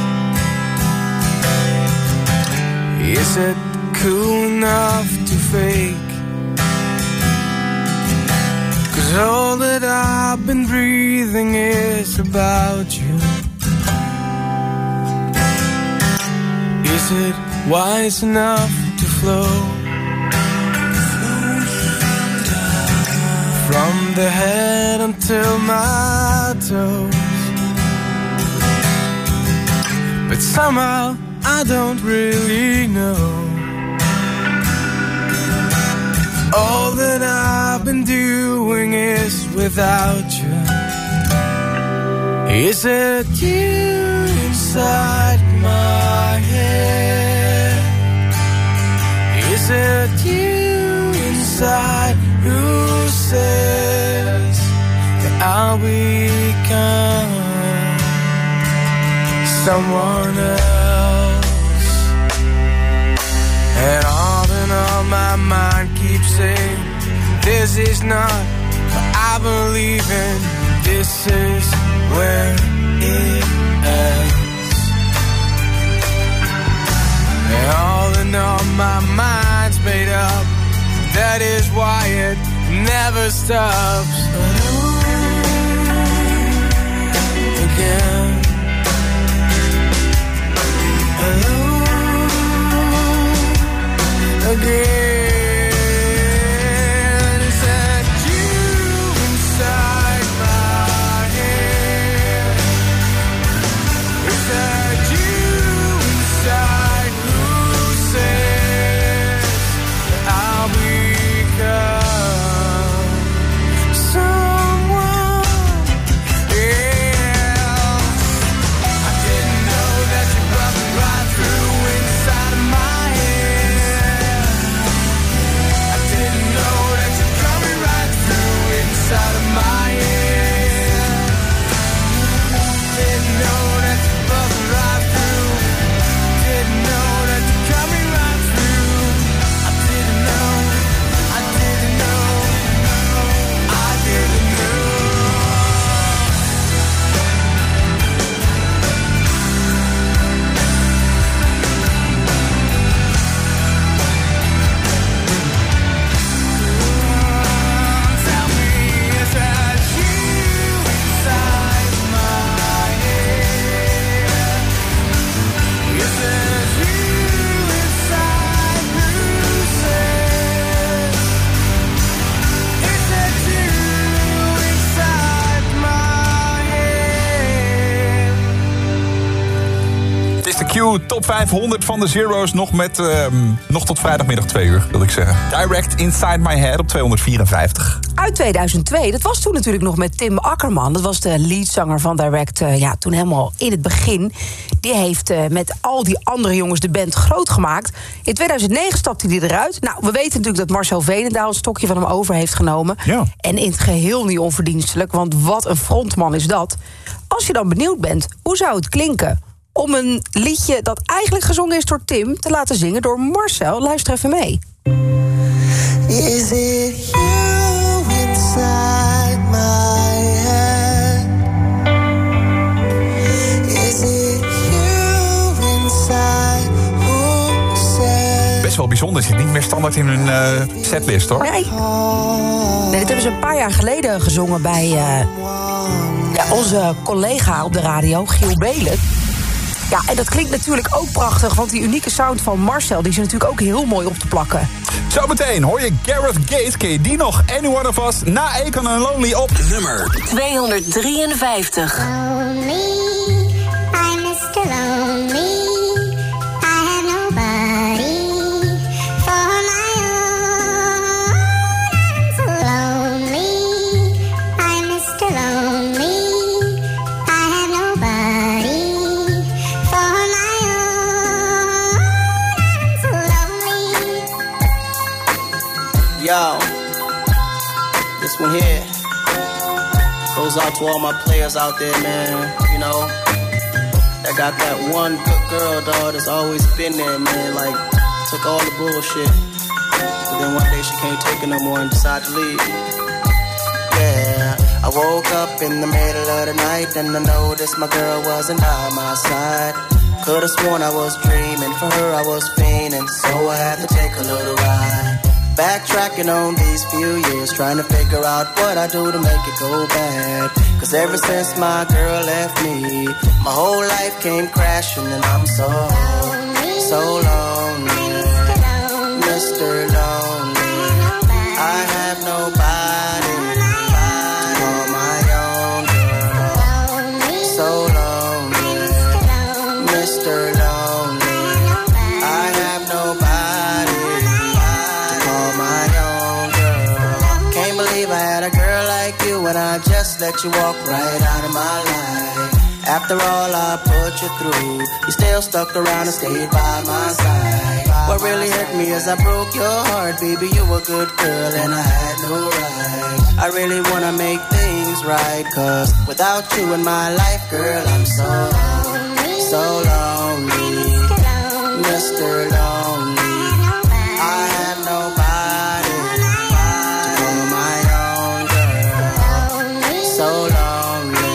Speaker 8: Is it cool enough to fake? 'Cause all that I've been breathing is about you. Is it wise enough to flow from the head until my toes? But somehow I don't really know. All that I've been doing is without you. Is it you inside my head? Is it you inside who says that I'll become someone else? And all my mind keeps saying this is not what I believe in. This is where it ends. And all my mind's made up. That is why it never stops. Again. Again. Is that you inside my head? Is that you inside who says I'll become someone else? I didn't know that you brought me right through inside of my inside of my head. Didn't know that you buzzing right through. Didn't know that you coming right through. I didn't know. I didn't know. I didn't know.
Speaker 3: Top 500 van de Zero's nog tot vrijdagmiddag 2 uur, wil ik zeggen. Direct Inside My Head op 254.
Speaker 15: Uit 2002, dat was toen natuurlijk nog met Tim Akkerman. Dat was de leadzanger van Direct, toen helemaal in het begin. Die heeft met al die andere jongens de band groot gemaakt. In 2009 stapte hij eruit. Nou, we weten natuurlijk dat Marcel Veenendaal het stokje van hem over heeft genomen. Ja. En in het geheel niet onverdienstelijk, want wat een frontman is dat. Als je dan benieuwd bent, hoe zou het klinken om een liedje dat eigenlijk gezongen is door Tim te laten zingen door Marcel? Luister even mee.
Speaker 21: Is it you inside my head? Is it you inside who says...
Speaker 3: Best wel bijzonder, zit niet meer standaard in hun setlist, hoor.
Speaker 15: Nee, dit hebben ze een paar jaar geleden gezongen bij onze collega op de radio, Giel Belen. Ja, en dat klinkt natuurlijk ook prachtig, want die unieke sound van Marcel, die is er natuurlijk ook heel mooi op te plakken.
Speaker 3: Zometeen hoor je Gareth Gates, ken je die nog? Any One of Us, na Akon en Lonely op nummer
Speaker 7: 253.
Speaker 21: Lonely, I'm Mr. Lonely. I have nobody for my own. I'm so lonely, I'm Mr. Lonely. I have nobody for my own. I'm so lonely.
Speaker 4: Yo, this one here goes out to all my players out there, man. You know, that got that one good girl, dog, that's always been there, man. Like, took all the bullshit, but then one day she can't take it no more and decided to leave. Yeah, I I woke up in the middle of the night and I noticed my girl wasn't by my side. Could've sworn I was dreaming, for her I was fiending, so I had to take a little ride. Backtracking on these few years, trying to figure out what I do to make it go bad. Cause ever since my girl left me, my whole life came crashing and I'm so lonely, Mr. Lonely. I have nobody to call my own girl. So lonely, Mr. Lonely. I have nobody to call my own girl. Can't believe I had a girl like you and I just let you walk right out of my life. After all I put you through, you still stuck around and stayed by my side. What really hurt me is I broke your heart, baby, you were a good girl and I had no right. I really wanna make things right, cause without you in my life, girl, I'm so lonely, Mr. Lonely. I have nobody to call my own girl. So lonely,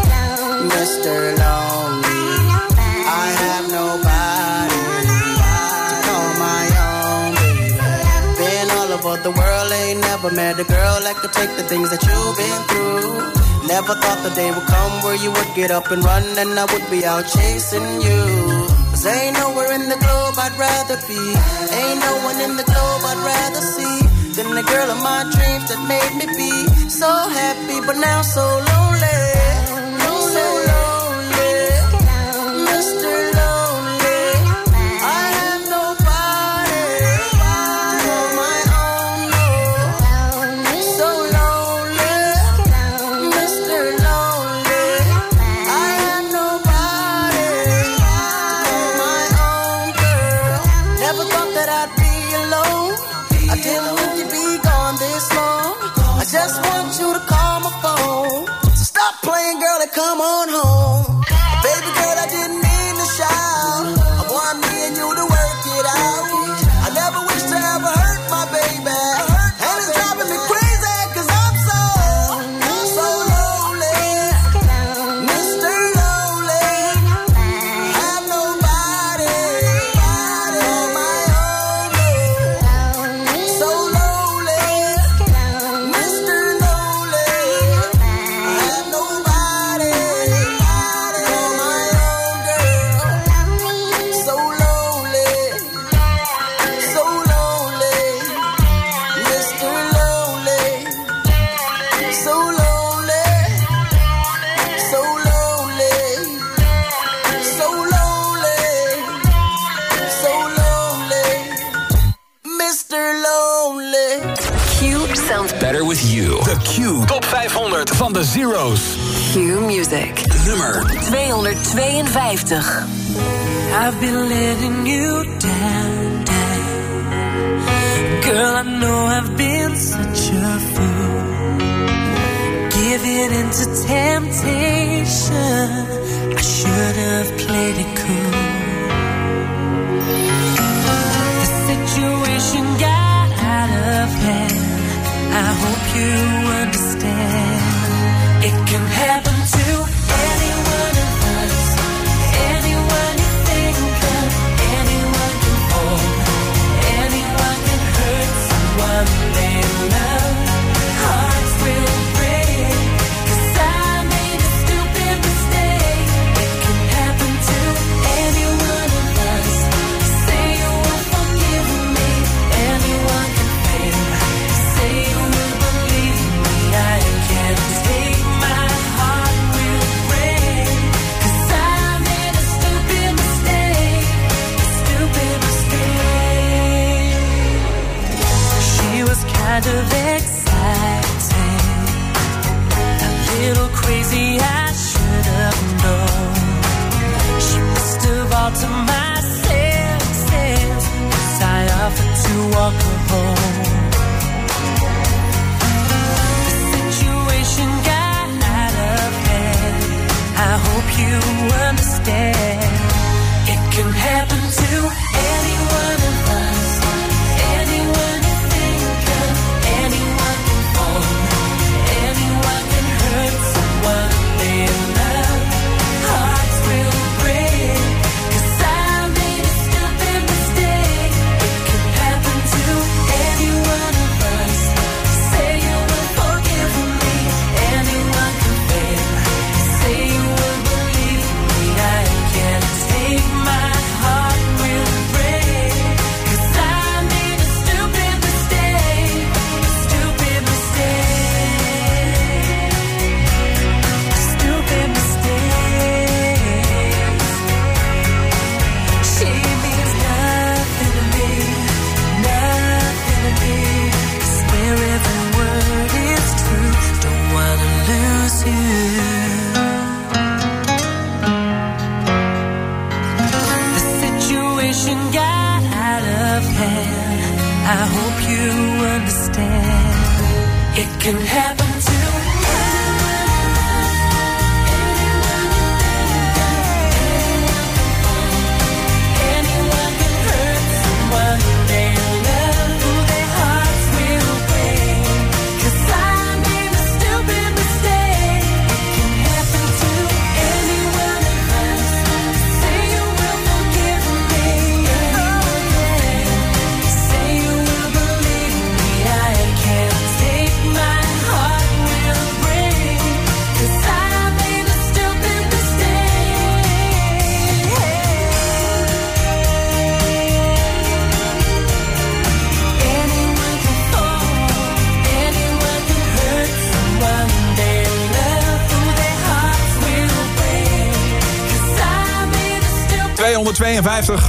Speaker 4: Mr. Lonely. I have nobody to call my own baby. Been all over the world, ain't never met a girl that could take the things that you've been through. Never thought the day would come where you would get up and run and I would be out chasing you. Cause ain't nowhere in the globe I'd rather be, ain't no one in the globe I'd rather see than the girl of my dreams that made me be so happy but now so lonely. So lonely, Mr. Lonely. I have nobody to call my own, no. So lonely, Mr. Lonely. I have nobody to call my own girl. Never thought that I'd be alone. I didn't think you'd be gone this long. I just want you to call my phone. So stop playing, girl, and come on home. Baby girl, I didn't mean to shout. I want me and you to work it out. I never wish to ever hurt my baby, and it's driving me crazy cause I'm so lonely, Mr. Lonely. Have nobody on my own. So lonely, Mr. Lonely. Have nobody on my own girl. So lonely, so lonely, Mr. Lonely. So lonely, so lonely, so lonely, so lonely, Mr. Lonely.
Speaker 2: Q sounds better with you. De Q Top 500 van de Zero's.
Speaker 10: Q Music.
Speaker 2: Nummer
Speaker 10: 252.
Speaker 21: I've been letting you down, girl, I know I've been such a fool, giving into temptation. I should have played it cool. The situation got out of hand. I hope you understand. It can happen to anyone of us, anyone you think of, anyone can fall, anyone can hurt someone they love. Hearts will break, cause I made a stupid mistake. It can happen to any one of us. Say you will forgive me, anyone can fail. Say you will believe me, I can't take my heart will break, cause I made a stupid mistake, a stupid mistake. She was kind of exciting, a little crazy, I should have known. She must have altered my senses, cause I offered to walk her home. The situation got out of hand. I hope you understand. It can happen to any one of us, anyone you think of, anyone can fall, anyone can hurt. can happen to anyone can hurt someone they love, who their hearts will break. 'Cause I made a stupid mistake. It can happen to anyone of us. Say you will forgive me. Say you will believe me. I can't take my heart will break. 'Cause I made a stupid mistake. Anyone can fall, anyone can hurt someone they love, who their hearts will break. 'Cause I made a stupid
Speaker 3: 252.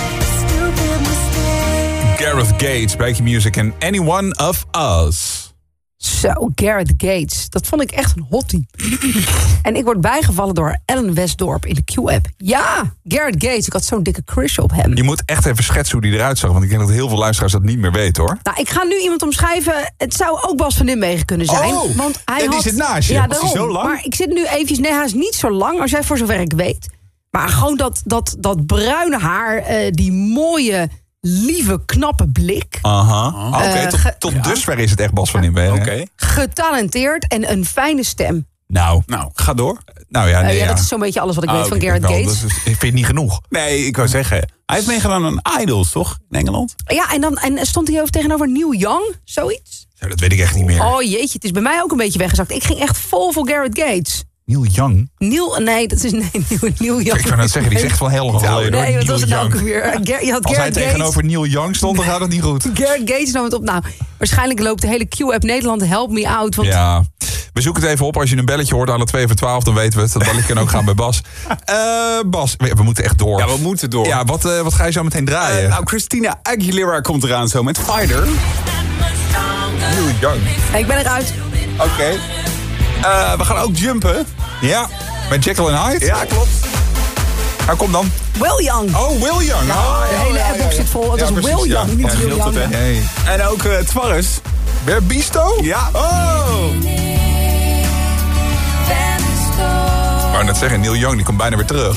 Speaker 21: mistake.
Speaker 3: Gareth Gates, bij Q-Music en Any One of Us.
Speaker 15: Zo, Gareth Gates. Dat vond ik echt een hottie. En ik word bijgevallen door Ellen Westdorp in de Q-app. Ja, Gareth Gates. Ik had zo'n dikke crush op hem.
Speaker 3: Je moet echt even schetsen hoe die eruit zag, want ik denk dat heel veel luisteraars dat niet meer weten, hoor.
Speaker 15: Nou, ik ga nu iemand omschrijven. Het zou ook Bas van Nimwegen kunnen zijn.
Speaker 3: Oh,
Speaker 15: want hij
Speaker 3: en die
Speaker 15: had,
Speaker 3: zit naast je.
Speaker 15: Ja,
Speaker 3: Was hij
Speaker 15: daarom.
Speaker 3: zo lang?
Speaker 15: Maar ik zit nu eventjes... Nee, hij is niet zo lang, als jij voor zover ik weet. Maar gewoon dat bruine haar, die mooie, lieve, knappe blik.
Speaker 3: Aha. Oké, tot dusver is het echt Bas van Nimwegen.
Speaker 20: Oké.
Speaker 15: Getalenteerd en een fijne stem.
Speaker 3: Nou,
Speaker 20: Ga door.
Speaker 3: nou ja, nee,
Speaker 15: Ja,
Speaker 3: ja.
Speaker 15: dat is zo'n beetje alles wat ik weet van
Speaker 3: oké,
Speaker 15: Gareth
Speaker 3: wel,
Speaker 15: Gates.
Speaker 3: dat is- ik vind het niet genoeg.
Speaker 20: Nee, ik wou zeggen, hij heeft meegedaan aan Idols, toch? In Engeland?
Speaker 15: Ja, en stond hij over tegenover Neil Young, zoiets?
Speaker 3: Zo, dat weet ik echt niet meer.
Speaker 15: Oh jeetje, het is bij mij ook een beetje weggezakt. Ik ging echt vol voor Gareth Gates.
Speaker 3: Neil Young?
Speaker 15: Nee, dat is Neil Young.
Speaker 3: Ik kan het zeggen, die is echt van heel lang geleden. hoor.
Speaker 15: Nee, wat was
Speaker 3: Neil
Speaker 15: het nou
Speaker 3: Young.
Speaker 15: ook weer? Je had
Speaker 3: Als hij
Speaker 15: Gareth Gates.
Speaker 3: tegenover Neil Young stond, dan gaat het niet goed.
Speaker 15: Gareth Gates nam het op. Nou, waarschijnlijk loopt de hele Q-app Nederland help me out. Want
Speaker 3: Ja, we zoeken het even op. Als je een belletje hoort aan de 2 voor 12, dan weten we het. Dat belletje kan ook gaan bij Bas. Bas, we moeten echt door.
Speaker 20: Ja, we moeten door.
Speaker 3: Ja, wat ga je zo meteen draaien?
Speaker 20: Nou, Christina Aguilera komt eraan zo met Fighter.
Speaker 3: Neil Young.
Speaker 15: ik ben eruit.
Speaker 20: Oké. We gaan ook jumpen.
Speaker 3: Ja, met Jekyll en Hyde?
Speaker 20: Ja, klopt.
Speaker 3: Nou, kom dan.
Speaker 15: Will Young.
Speaker 3: Oh, Will Young.
Speaker 15: De hele appbox zit vol. Het was
Speaker 3: precies,
Speaker 15: Will
Speaker 3: ja.
Speaker 15: Young, niet
Speaker 3: Ja,
Speaker 15: Will
Speaker 3: heel
Speaker 15: Young.
Speaker 3: goed, hè? Nee.
Speaker 20: En ook Twarres.
Speaker 3: Berbisto?
Speaker 20: Ja.
Speaker 3: Oh! Ik wou net zeggen, Neil Young die komt bijna weer terug.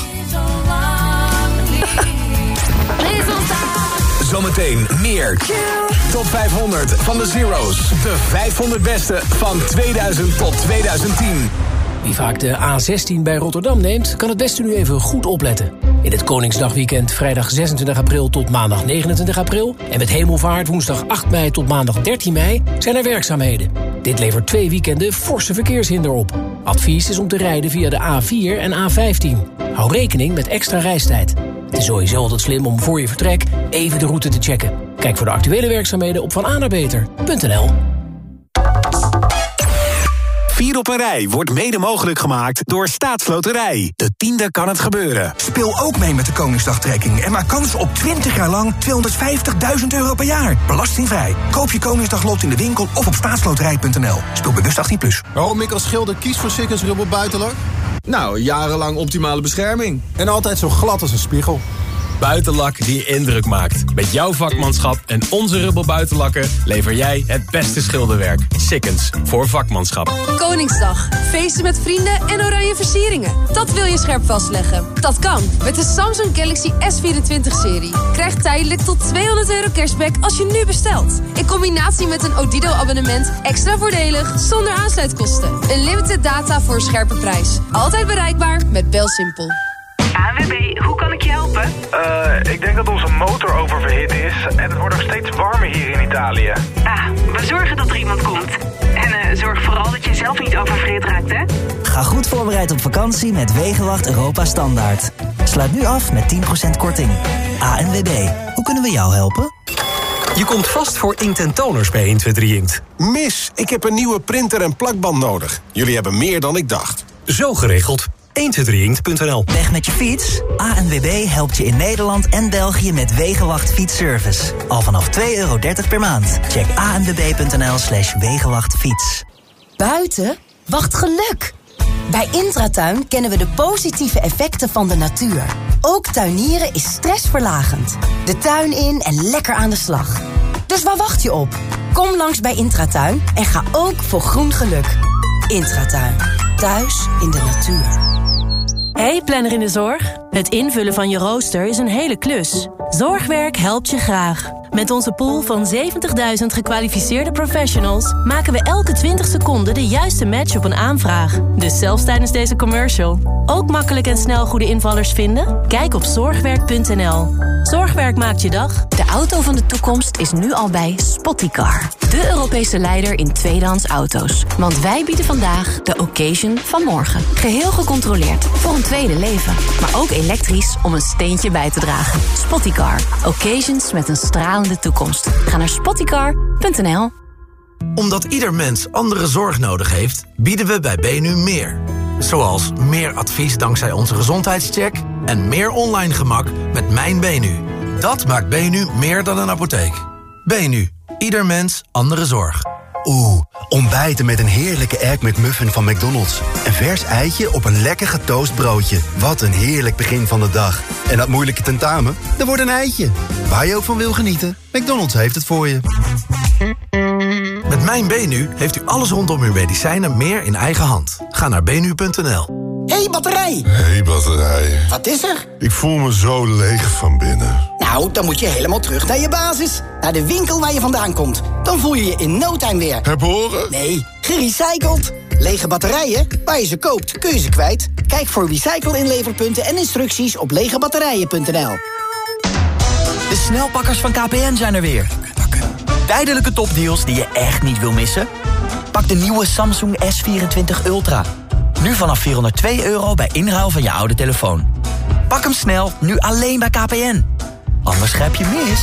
Speaker 2: Zometeen meer Top 500 van de Zero's. De 500 beste van 2000 tot 2010.
Speaker 22: Wie vaak de A16 bij Rotterdam neemt, kan het beste nu even goed opletten. In het Koningsdagweekend vrijdag 26 april tot maandag 29 april... en met Hemelvaart woensdag 8 mei tot maandag 13 mei zijn er werkzaamheden. Dit levert 2 weekenden forse verkeershinder op. Advies is om te rijden via de A4 en A15. Hou rekening met extra reistijd. Het is sowieso altijd slim om voor je vertrek even de route te checken. Kijk voor de actuele werkzaamheden op vananabeter.nl.
Speaker 23: 4 op een rij wordt mede mogelijk gemaakt door Staatsloterij. De 10e kan het gebeuren.
Speaker 24: Speel ook mee met de Koningsdagtrekking en maak kans op 20 jaar lang €250.000 per jaar. Belastingvrij. Koop je Koningsdaglot in de winkel of op staatsloterij.nl. Speel bewust 18+.
Speaker 25: Waarom ik als schilder kies voor Sikkens Rubber Buitenlak? Nou, jarenlang optimale bescherming. En altijd zo glad als een spiegel.
Speaker 26: Buitenlak die indruk maakt. Met jouw vakmanschap en onze Rubber Buitenlakken lever jij het beste schilderwerk. Sikkens, voor vakmanschap.
Speaker 27: Koningsdag. Feesten met vrienden en oranje versieringen. Dat wil je scherp vastleggen. Dat kan met de Samsung Galaxy S24-serie. Krijg tijdelijk tot €200 cashback als je nu bestelt. In combinatie met een Odido-abonnement extra voordelig zonder aansluitkosten. Unlimited data voor een scherpe prijs. Altijd bereikbaar met BelSimpel.
Speaker 28: ANWB, hoe kan ik je helpen?
Speaker 29: Ik denk dat onze motor oververhit is en het wordt nog steeds warmer hier in Italië.
Speaker 28: We zorgen dat er iemand komt. En zorg vooral dat je zelf niet oververhit raakt, hè?
Speaker 30: Ga goed voorbereid op vakantie met Wegenwacht Europa Standaard. Sluit nu af met 10% korting. ANWB, hoe kunnen we jou helpen?
Speaker 31: Je komt vast voor inkt en toners bij 123 Inkt.
Speaker 32: Mis, ik heb een nieuwe printer en plakband nodig. Jullie hebben meer dan ik dacht.
Speaker 31: Zo geregeld. 123inkt.nl.
Speaker 30: Weg met je fiets? ANWB helpt je in Nederland en België met Wegenwacht fietsservice. Al vanaf €2,30 per maand. Check anwb.nl/wegenwachtfiets.
Speaker 33: Buiten wacht geluk. Bij Intratuin kennen we de positieve effecten van de natuur. Ook tuinieren is stressverlagend. De tuin in en lekker aan de slag. Dus waar wacht je op? Kom langs bij Intratuin en ga ook voor groen geluk. Intratuin. Thuis in de natuur.
Speaker 1: Hey planner in de zorg. Het invullen van je rooster is een hele klus. Zorgwerk helpt je graag. Met onze pool van 70.000 gekwalificeerde professionals maken we elke 20 seconden de juiste match op een aanvraag. Dus zelfs tijdens deze commercial. Ook makkelijk en snel goede invallers vinden? Kijk op zorgwerk.nl. Zorgwerk maakt je dag.
Speaker 5: De auto van de toekomst is nu al bij Spottycar. De Europese leider in tweedehands auto's. Want wij bieden vandaag de occasion van morgen. Geheel gecontroleerd voor een tweede leven. Maar ook elektrisch om een steentje bij te dragen. Spottycar. Occasions met een stralende toekomst. Ga naar spottycar.nl.
Speaker 6: Omdat ieder mens andere zorg nodig heeft, bieden we bij Benu meer. Zoals meer advies dankzij onze gezondheidscheck en meer online gemak met Mijn Benu. Dat maakt Benu meer dan een apotheek. Benu, ieder mens, andere zorg.
Speaker 8: Oeh, ontbijten met een heerlijke Egg McMuffin van McDonald's. Een vers eitje op een lekker getoast broodje. Wat een heerlijk begin van de dag. En dat moeilijke tentamen? Er wordt een eitje. Waar je ook van wil genieten, McDonald's heeft het voor je.
Speaker 6: Met Mijn Benu heeft u alles rondom uw medicijnen meer in eigen hand. Ga naar benu.nl.
Speaker 9: Hey batterij!
Speaker 11: Hey batterij.
Speaker 9: Wat is er?
Speaker 11: Ik voel me zo leeg van binnen.
Speaker 9: Nou, dan moet je helemaal terug naar je basis. Naar de winkel waar je vandaan komt. Dan voel je je in no time weer.
Speaker 11: Herboren?
Speaker 9: Nee, gerecycled. Lege batterijen, waar je ze koopt, kun je ze kwijt. Kijk voor recycle-inleverpunten en instructies op legebatterijen.nl.
Speaker 12: De snelpakkers van KPN zijn er weer. Tijdelijke topdeals die je echt niet wil missen? Pak de nieuwe Samsung S24 Ultra. Nu vanaf €402 bij inruil van je oude telefoon. Pak hem snel, nu alleen bij KPN. Anders grijp je mis.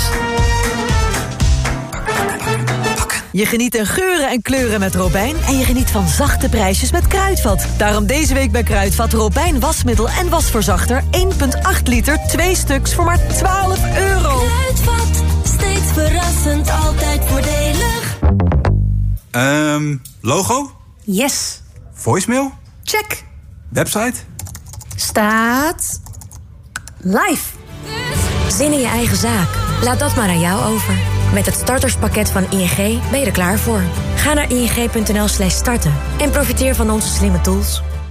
Speaker 13: Je geniet in geuren en kleuren met Robijn en je geniet van zachte prijsjes met Kruidvat. Daarom deze week bij Kruidvat Robijn wasmiddel en wasverzachter 1,8 liter, 2 stuks voor maar €12.
Speaker 21: Kruidvat, steeds verrassend, altijd voordelig.
Speaker 3: Logo?
Speaker 14: Yes.
Speaker 3: Voicemail?
Speaker 14: Check.
Speaker 3: Website?
Speaker 14: Staat live. Zin in je eigen zaak? Laat dat maar aan jou over. Met het starterspakket van ING ben je er klaar voor. Ga naar ing.nl/starten en profiteer van onze slimme tools.